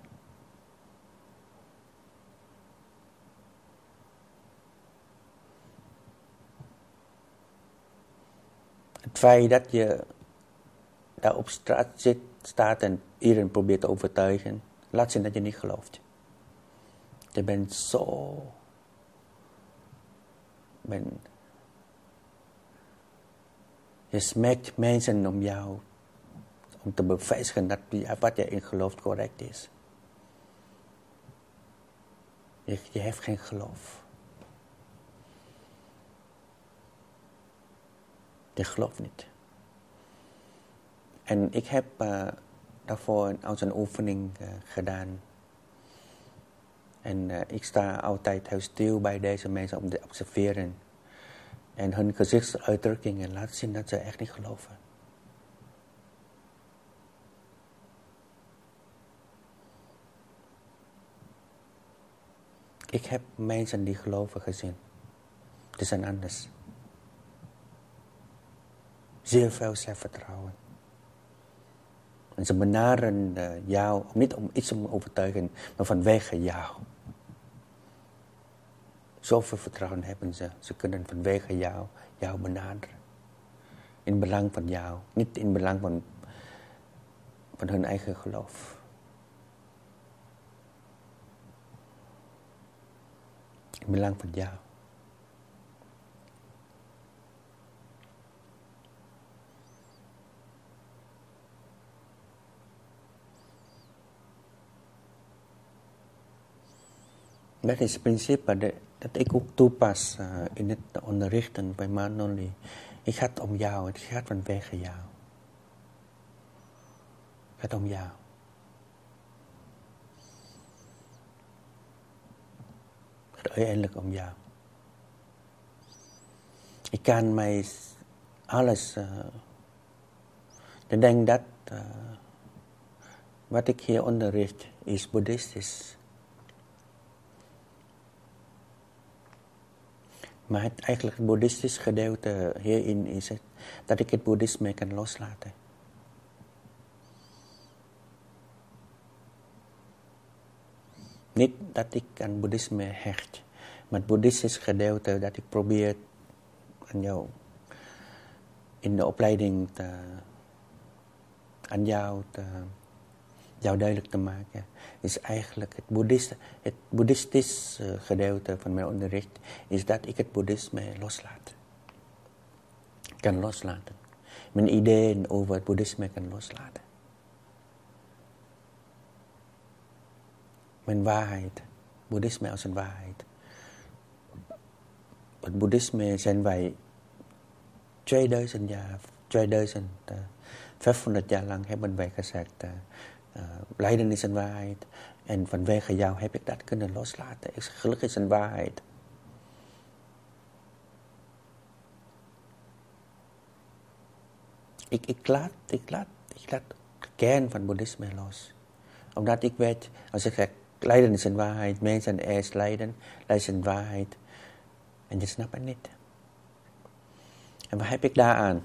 Het feit dat je daar op straat staat en iedereen probeert te overtuigen, laat zien dat je niet gelooft. Je bent zo Je smekt mensen om jou, om te bevestigen dat wat je in gelooft correct is. Je hebt geen geloof. Je gelooft niet. En ik heb daarvoor als een oefening gedaan. En ik sta altijd heel stil bij deze mensen om te observeren. En hun gezichtsuitdrukkingen laten zien dat ze echt niet geloven. Ik heb mensen die geloven gezien. Die zijn anders. Zeer veel zelfvertrouwen. En ze benaderen jou, niet om iets te overtuigen, maar vanwege jou. Zoveel vertrouwen hebben ze. Ze kunnen vanwege jou benaderen. In belang van jou. Niet in belang van hun eigen geloof. In belang van jou. Dat is het principe dat ik ook toepas in het onderrichten bij Manoli. Het gaat om jou, het gaat vanwege jou. Het gaat om jou. Het gaat uiteindelijk om jou. Ik kan mij alles... ik denk dat wat ik hier onderricht is boeddhistisch. Maar eigenlijk het boeddhistisch gedeelte hierin is het dat ik het boeddhisme kan loslaten. Niet dat ik aan boeddhisme hecht, maar het boeddhistisch gedeelte dat ik probeer aan jou in de opleiding aan jou duidelijk te maken, is eigenlijk het boeddhistisch gedeelte van mijn onderricht, is dat ik het boeddhisme loslaat. Kan loslaten. Mijn ideeën over het boeddhisme kan loslaten. Mijn waarheid. Boeddhisme als een waarheid. Het boeddhisme zijn wij 2000 jaar, 2500 jaar lang hebben wij gezegd, lijden is een waarheid. En vanwege jou heb ik dat kunnen loslaten. Geluk is een waarheid. Ik laat de kern van boeddhisme los. Omdat ik weet, als ik zeg, lijden is een waarheid, mensen eerst lijden is een waarheid. En je snapt het niet. En wat heb ik daaraan?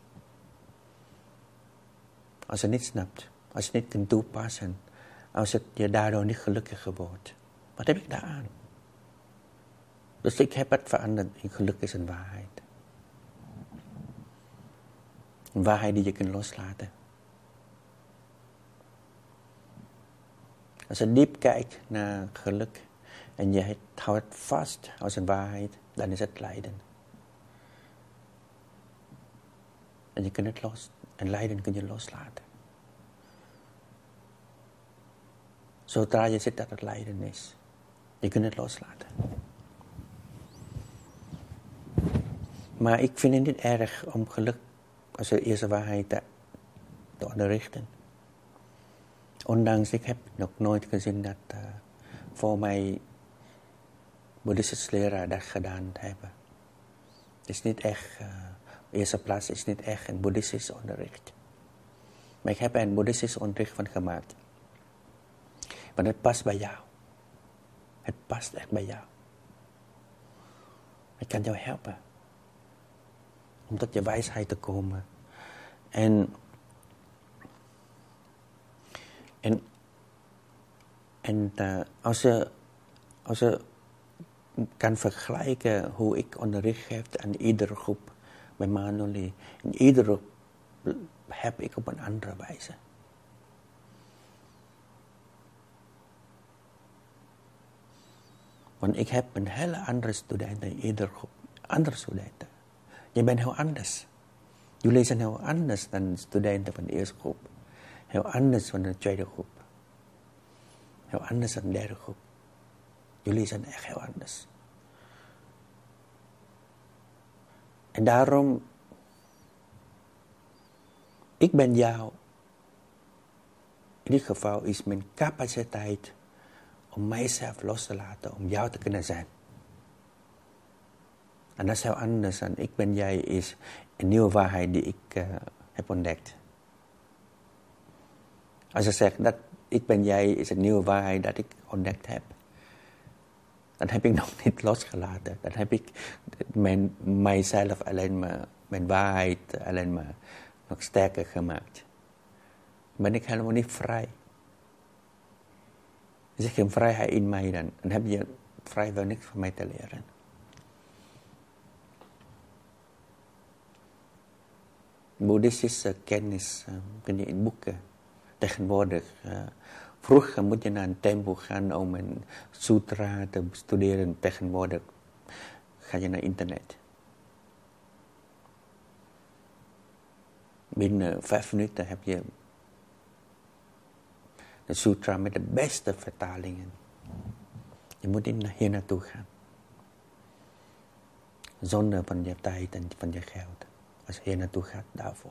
Als je niet snapt, als je niet kunt toepassen, als het je daardoor niet gelukkiger wordt. Wat heb ik daaraan? Dus ik heb het veranderd in geluk is een waarheid. Een waarheid die je kunt loslaten. Als je diep kijkt naar geluk en je houdt het vast als een waarheid, dan is het lijden. En je kunt het en lijden kun je loslaten. Zodra je ziet dat het lijden is, je kunt het loslaten. Maar ik vind het niet erg om geluk als de eerste waarheid te onderrichten. Ondanks, ik heb nog nooit gezien dat voor mij boeddhistische leraar dat gedaan hebben. Het is niet echt, de eerste plaats is niet echt een boeddhistisch onderricht. Maar ik heb er een boeddhistisch onderricht van gemaakt. Want het past bij jou. Het past echt bij jou. Ik kan jou helpen. Om tot je wijsheid te komen. En als je kan vergelijken hoe ik onderricht geef aan iedere groep bij Manoli. In iedere heb ik op een andere wijze. Want ik heb een hele andere student in iedere groep. andere studenten. Je bent heel anders. Jullie zijn heel anders dan studenten van de eerste groep. Heel anders van de tweede groep. Heel anders dan de derde groep. Jullie zijn echt heel anders. En daarom, ik ben jou. In dit geval is mijn capaciteit om mijzelf los te laten, om jou te kunnen zijn. En dat is heel anders dan ik ben jij is een nieuwe waarheid die ik heb ontdekt. Als je zegt dat ik ben jij is een nieuwe waarheid dat ik ontdekt heb, dan heb ik nog niet losgelaten. Dan heb ik mijzelf alleen maar, mijn waarheid alleen maar nog sterker gemaakt. Dan ben ik helemaal niet vrij. Er is geen vrijheid in mij dan heb je vrijwel niks van mij te leren. Boeddhistische kennis kun je in boeken tegenwoordig. Vroeger moet je naar een tempel gaan om een sutra te studeren. Tegenwoordig ga je naar internet. Binnen 5 minuten heb je de sutra met de beste vertalingen. Je moet niet hier naartoe gaan. Zonder van je tijd en van je geld. Als je hier naartoe gaat, daarvoor.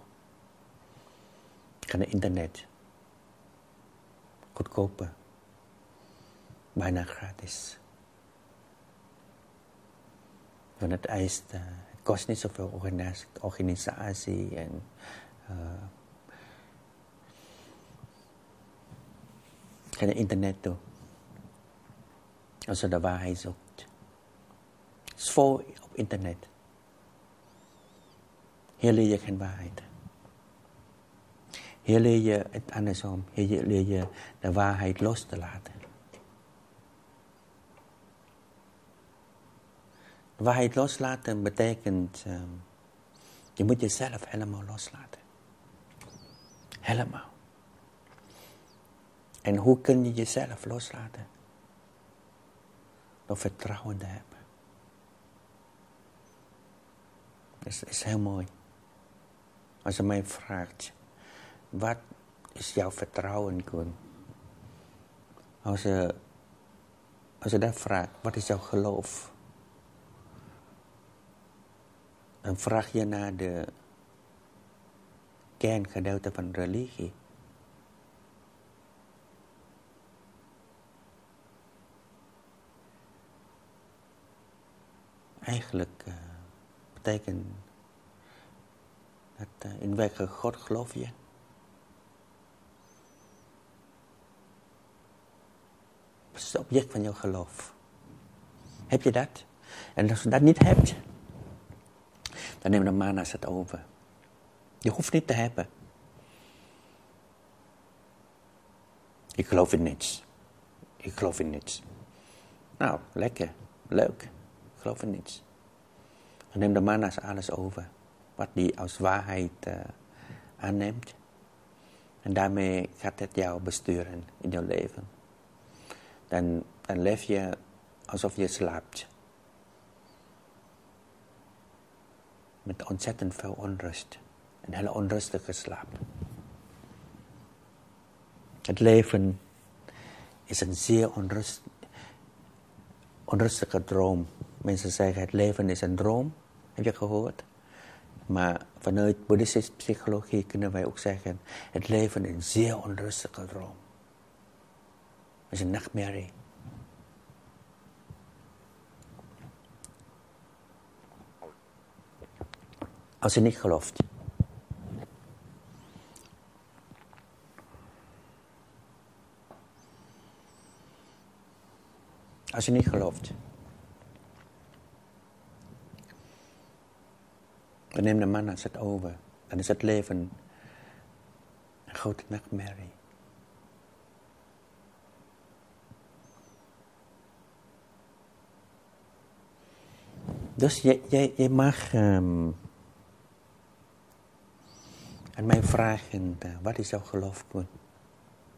Ga naar internet. Goedkoper. Bijna gratis. Want het eist, het kost niet zoveel organisatie en ga naar internet toe. Als je de waarheid zoekt. Het is vol op internet. Hier leer je geen waarheid. Hier leer je het andersom. Hier leer je de waarheid los te laten. De waarheid loslaten betekent, je moet jezelf helemaal loslaten. Helemaal. En hoe kun je jezelf loslaten? Door vertrouwen te hebben. Dat is heel mooi. Als je mij vraagt, wat is jouw vertrouwen, Koen? Als je dat vraagt, wat is jouw geloof? Dan vraag je naar de kerngedeelte van religie. Eigenlijk betekent dat in welke God geloof je? Wat is het object van jouw geloof? Heb je dat? En als je dat niet hebt, dan nemen de manas het over. Je hoeft niet te hebben. Ik geloof in niets. Ik geloof in niets. Nou, lekker. Leuk. Ik geloof in niets. Dan neemt de manas alles over. Wat die als waarheid aanneemt. En daarmee gaat het jou besturen in jouw leven. Dan leef je alsof je slaapt. Met ontzettend veel onrust. Een hele onrustige slaap. Het leven is een zeer onrustige droom. Mensen zeggen het leven is een droom. Heb je gehoord? Maar vanuit boeddhistische psychologie kunnen wij ook zeggen, het leven is een zeer onrustige droom. Het is een nachtmerrie. Als je niet gelooft. Als je niet gelooft. Dan neemt de manas het over. Dan is het leven een grote nachtmerrie. Dus je mag aan mij vragen, wat is jouw geloof, Koen?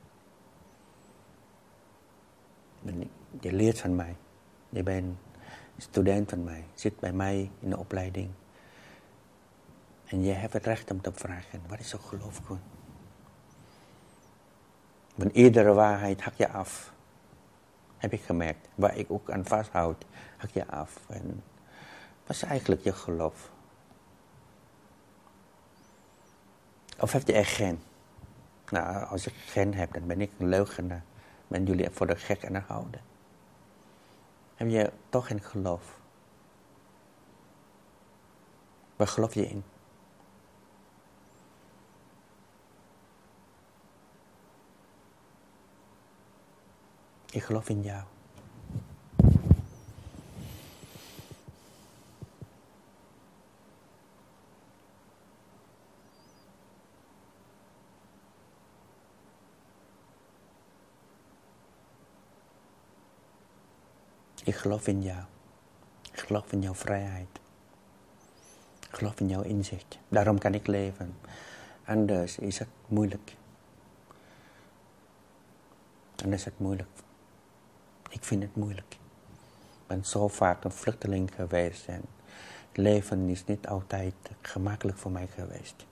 Je leert van mij. Je bent student van mij, zit bij mij in de opleiding. En je hebt het recht om te vragen, wat is jouw geloof? Want iedere waarheid hak je af. Heb ik gemerkt. Waar ik ook aan vasthoud, hak je af. En wat is eigenlijk je geloof? Of heb je er geen? Nou, als ik geen heb, dan ben ik een leugenaar. Ben jullie voor de gek aan het houden. Heb je toch geen geloof? Waar geloof je in? Ik geloof in jou. Ik geloof in jou. Ik geloof in jouw vrijheid. Ik geloof in jouw inzicht. Daarom kan ik leven. Anders is het moeilijk. Anders is het moeilijk. Ik vind het moeilijk. Ik ben zo vaak een vluchteling geweest. En het leven is niet altijd gemakkelijk voor mij geweest.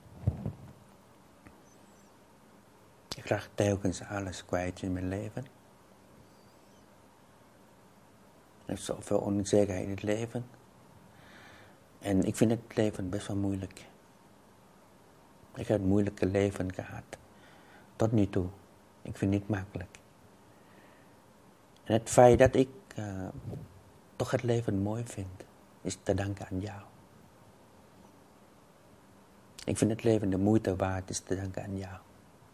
Ik raak telkens alles kwijt in mijn leven. Er is zoveel onzekerheid in het leven. En ik vind het leven best wel moeilijk. Ik heb een moeilijke leven gehad. Tot nu toe. Ik vind het niet makkelijk. En het feit dat ik toch het leven mooi vind, is te danken aan jou. Ik vind het leven de moeite waard, is te danken aan jou.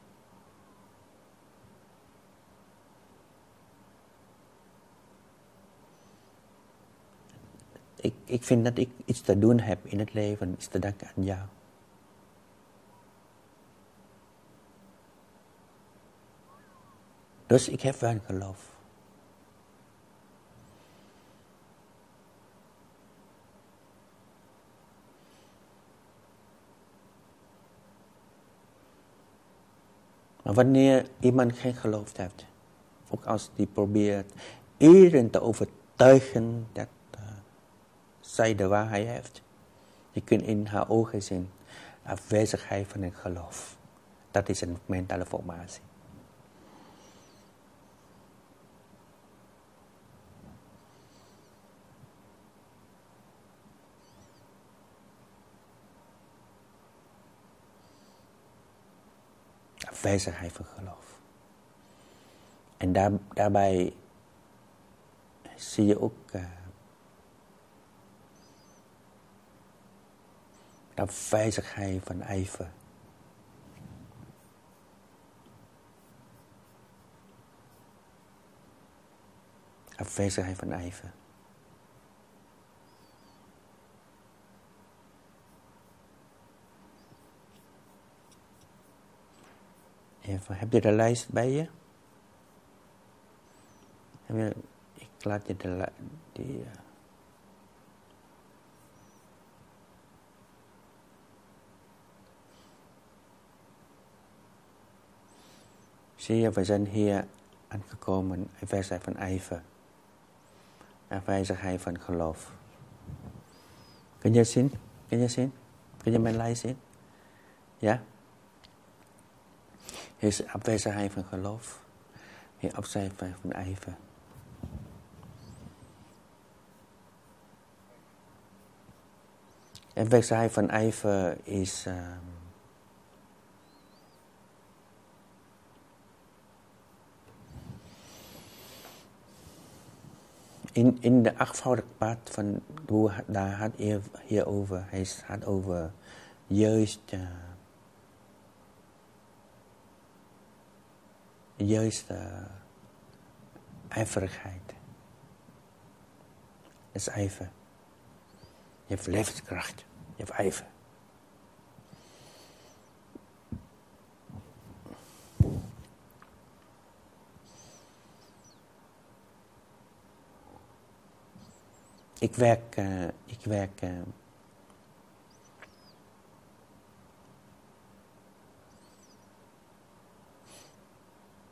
Ik vind dat ik iets te doen heb in het leven, is te danken aan jou. Dus ik heb wel een geloof. Maar wanneer iemand geen geloof heeft, ook als die probeert iedereen te overtuigen dat zij de waarheid heeft, je kunt in haar ogen zien afwezigheid van een geloof. Dat is een mentale formatie. Afwezigheid van geloof. En daarbij zie je ook de afwezigheid van ijver. Afwezigheid van ijver. Even, heb je de lijst bij je? Ik laat je die zie je, we zijn hier aangekomen, afwezigheid van ijver. Afwezigheid van geloof. Kun je het zien? Kun je het zien? Kun je mijn lijst zien? Ja? Hier is afwezigheid van geloof. Hier afwezigheid van ijver. Afwezigheid van ijver is in de achtvoudige pad van daar had hij hierover. Hij had over juist ijverigheid. Dat is ijver. Je hebt levenskracht. Je hebt ijver. Ik werk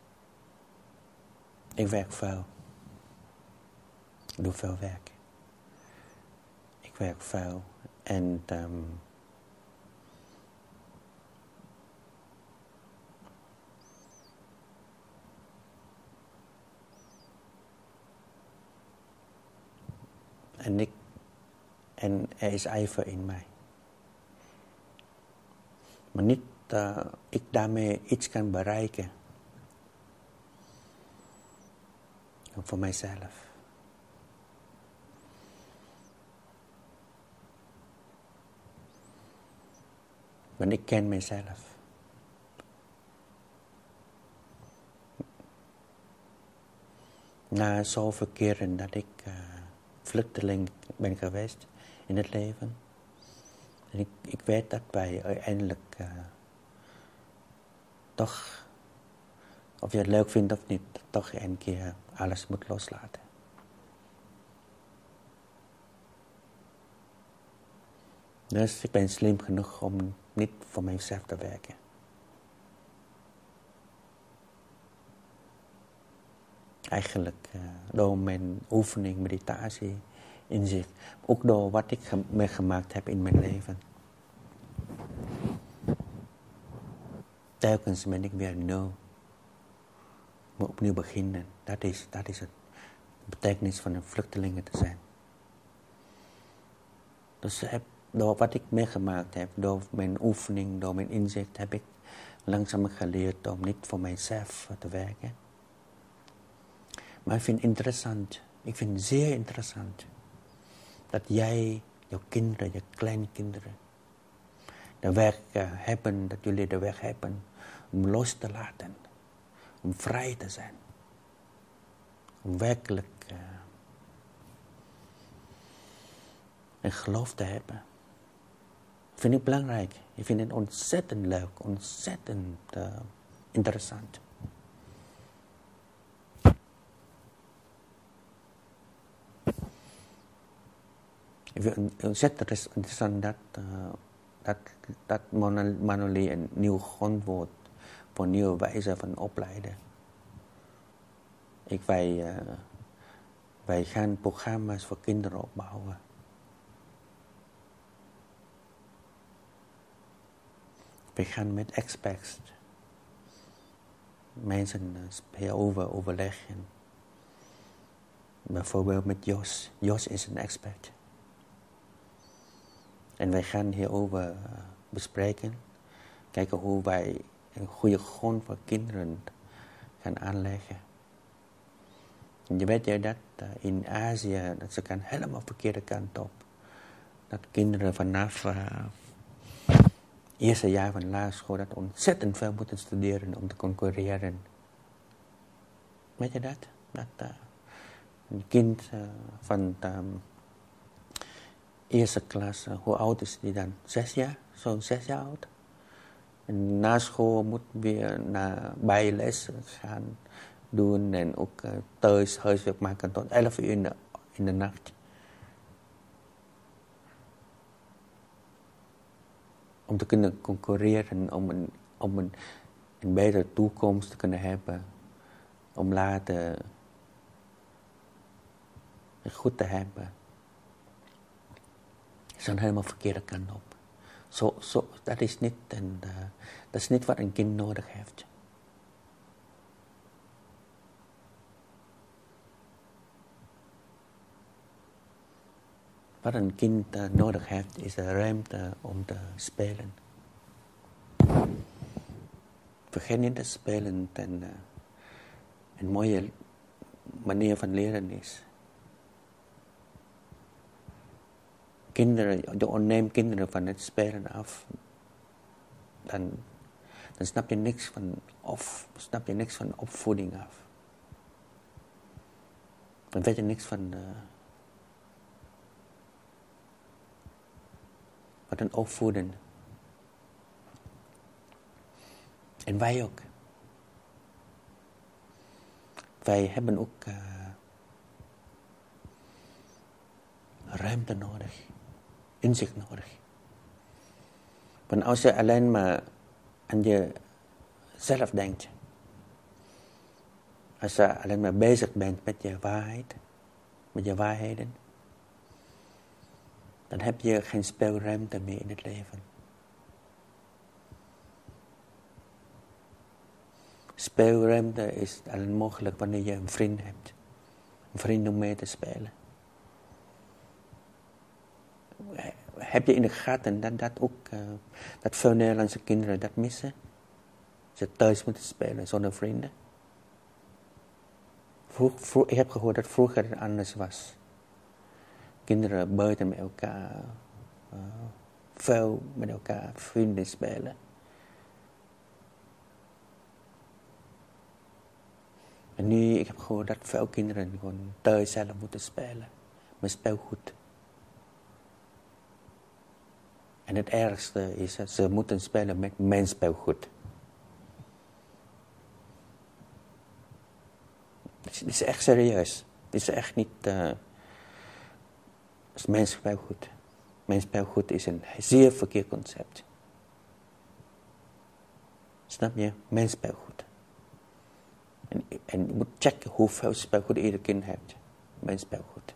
veel. Ik doe veel werk. werk vuil. En en er is ijver in mij. Maar niet ik daarmee iets kan bereiken. Voor mijzelf. Want ik ken mijzelf. Na zoveel keren dat ik vluchteling ben geweest in het leven. En ik weet dat wij uiteindelijk toch, of je het leuk vindt of niet, toch een keer alles moet loslaten. Dus ik ben slim genoeg om niet voor mijzelf te werken. Eigenlijk door mijn oefening, meditatie, inzicht. Ook door wat ik meegemaakt heb in mijn leven. Telkens ben ik weer nul. Moet opnieuw beginnen. Dat is het betekenis van een vluchteling te zijn. Dus door wat ik meegemaakt heb, door mijn oefening, door mijn inzicht, heb ik langzaam geleerd om niet voor mijzelf te werken. Maar ik vind het interessant, ik vind het zeer interessant, dat jij, jouw kinderen, je kleinkinderen, de weg hebben, dat jullie de weg hebben om los te laten, om vrij te zijn, om werkelijk een geloof te hebben. Vind ik belangrijk, ik vind het ontzettend leuk, ontzettend interessant. Ik vind het ontzettend interessant dat Manoli een nieuw grondwoord voor een nieuwe wijze van opleiden. Wij gaan programma's voor kinderen opbouwen. We gaan met experts, mensen hierover overleggen. Bijvoorbeeld met Jos. Jos is een expert. En wij gaan hierover bespreken. Kijken hoe wij een goede grond voor kinderen gaan aanleggen. En je weet dat in Azië, dat ze gaan helemaal verkeerde kant op. Dat kinderen vanaf eerste jaar van laagschool dat ontzettend veel moeten studeren om te concurreren. Weet je dat? Dat een kind van eerste klas, hoe oud is die dan? 6 jaar? Zo'n 6 jaar oud. En na school moet weer naar bijles gaan doen en ook thuis huiswerk maken tot 11 uur in de nacht. Om te kunnen concurreren, om een betere toekomst te kunnen hebben. Om later het goed te hebben. Ze zijn helemaal verkeerde kant op. Dat is niet wat een kind nodig heeft. Wat een kind nodig heeft, is de ruimte om te spelen. Vergeet niet dat spelen een mooie manier van leren is. Je ontneemt kinderen van het spelen af. Dan snap je niks van opvoeding af. Dan weet je niks van wat een opvoeden. En wij ook. Wij hebben ook ruimte nodig. Inzicht nodig. Want als je alleen maar aan jezelf denkt. Als je alleen maar bezig bent met je waarheid. Met je waarheden. dan heb je geen speelruimte meer in het leven. Speelruimte is alleen mogelijk wanneer je een vriend hebt. Een vriend om mee te spelen. Heb je in de gaten dat veel Nederlandse kinderen dat missen? Ze thuis moeten spelen zonder vrienden. Ik heb gehoord dat vroeger het anders was. Kinderen buiten met elkaar, veel met elkaar vrienden spelen. En nu, ik heb gehoord dat veel kinderen gewoon thuis zelf moeten spelen. Met speelgoed. En het ergste is dat ze moeten spelen met mijn speelgoed. Dit is echt serieus. Dit is echt niet... Het is mijn speelgoed. Mijn speelgoed is een zeer verkeerd concept. Snap je? Mijn speelgoed. En je moet checken hoeveel speelgoed ieder kind heeft. Mijn speelgoed.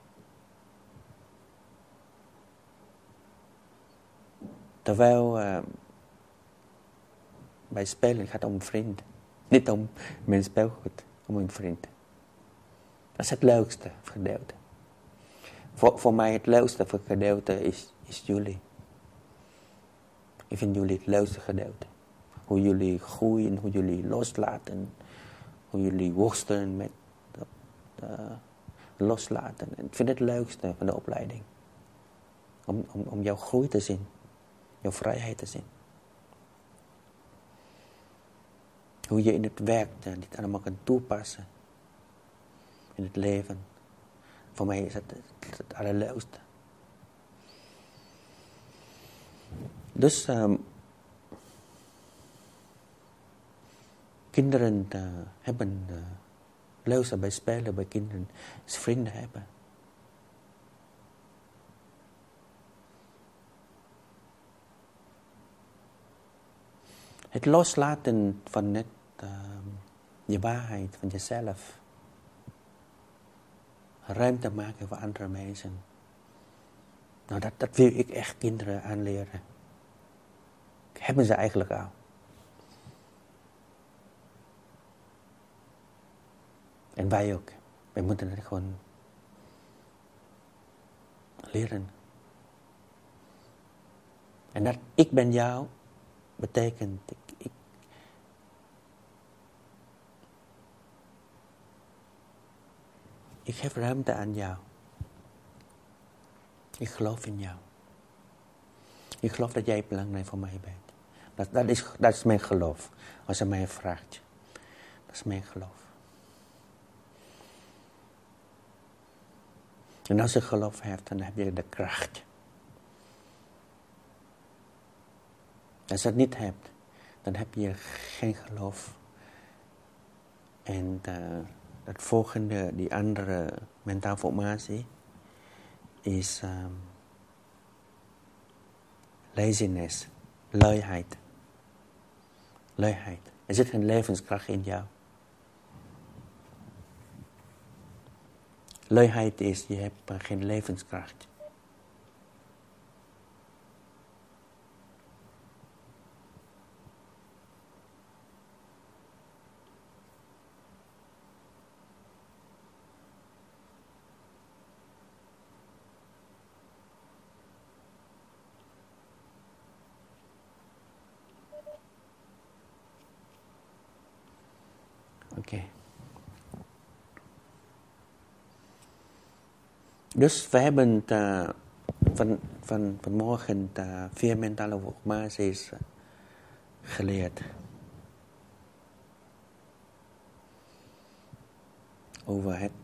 Terwijl bij spelen gaat het om een vriend. Niet om mijn speelgoed, om een vriend. Dat is het leukste gedeelte. Voor mij het leukste gedeelte is jullie. Ik vind jullie het leukste gedeelte. Hoe jullie groeien, hoe jullie loslaten. Hoe jullie worstelen met loslaten. Ik vind het leukste van de opleiding. Om jouw groei te zien. Jouw vrijheid te zien. Hoe je in het werk dit allemaal kan toepassen. In het leven. Voor mij is het allerleukste. Dus kinderen hebben leukste bij spelen bij kinderen is vrienden hebben. Het loslaten van je waarheid, van jezelf. Ruimte maken voor andere mensen. Nou, dat wil ik echt kinderen aanleren. Hebben ze eigenlijk al. En wij ook. Wij moeten het gewoon leren. En dat ik ben jou, betekent ik geef ruimte aan jou. Ik geloof in jou. Ik geloof dat jij belangrijk voor mij bent. Dat is mijn geloof. Als je mij vraagt. Dat is mijn geloof. En als je geloof hebt, dan heb je de kracht. Als je het niet hebt, dan heb je geen geloof. En het volgende, die andere mentale formatie, is laziness, luiheid. Luiheid. Er zit geen levenskracht in jou. Luiheid is, je hebt geen levenskracht. Oké. Dus we hebben vanmorgen 4 mentale formaties geleerd. Over het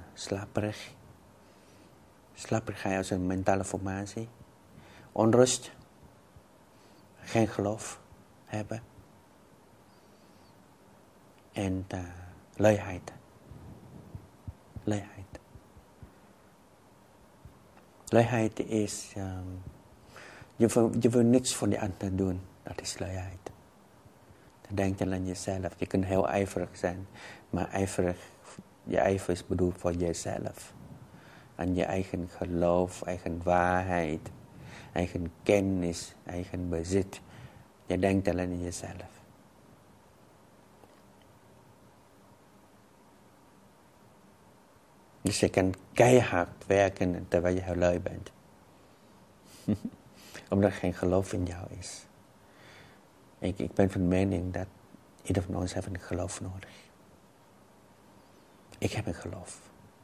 slaperigheid als een mentale formatie. Onrust. Geen geloof hebben. En luiheid. Luiheid. Luiheid is, je wil niks voor die ander doen. Dat is luiheid. Dan denk je aan jezelf. Je kunt heel ijverig zijn. Maar je ijver is bedoeld voor jezelf. Aan je eigen geloof, eigen waarheid. eigen kennis, eigen bezit. Je denkt alleen aan jezelf. Dus je kan keihard werken terwijl je heel lui bent. Omdat er geen geloof in jou is. Ik ben van mening dat ieder van ons heeft een geloof nodig. Ik heb een geloof.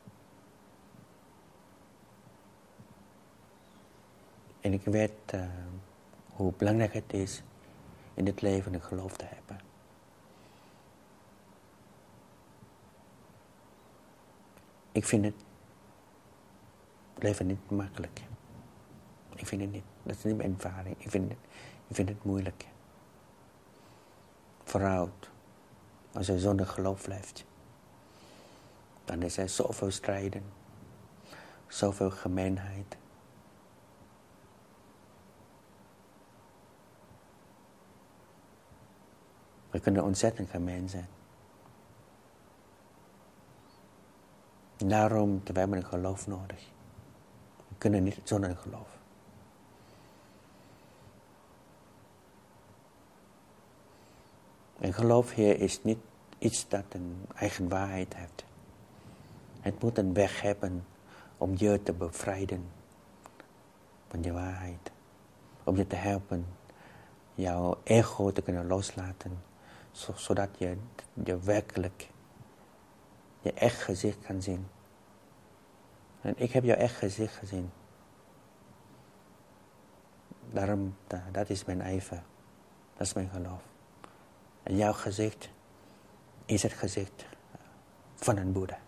En ik weet hoe belangrijk het is in dit leven een geloof te hebben. Ik vind het leven niet makkelijk. Ik vind het niet. Dat is niet mijn ervaring. Ik vind het moeilijk. Vooral als je zonder geloof leeft. Dan is er zoveel strijden. Zoveel gemeenheid. We kunnen ontzettend gemeen zijn. Daarom hebben we een geloof nodig. We kunnen niet zonder een geloof. En geloof hier is niet iets dat een eigen waarheid heeft. Het moet een weg hebben om je te bevrijden van je waarheid. Om je te helpen jouw ego te kunnen loslaten. Zodat je werkelijk je echt gezicht kan zien. En ik heb jouw echt gezicht gezien. Daarom, dat is mijn ijver. Dat is mijn geloof. En jouw gezicht is het gezicht van een Boeddha.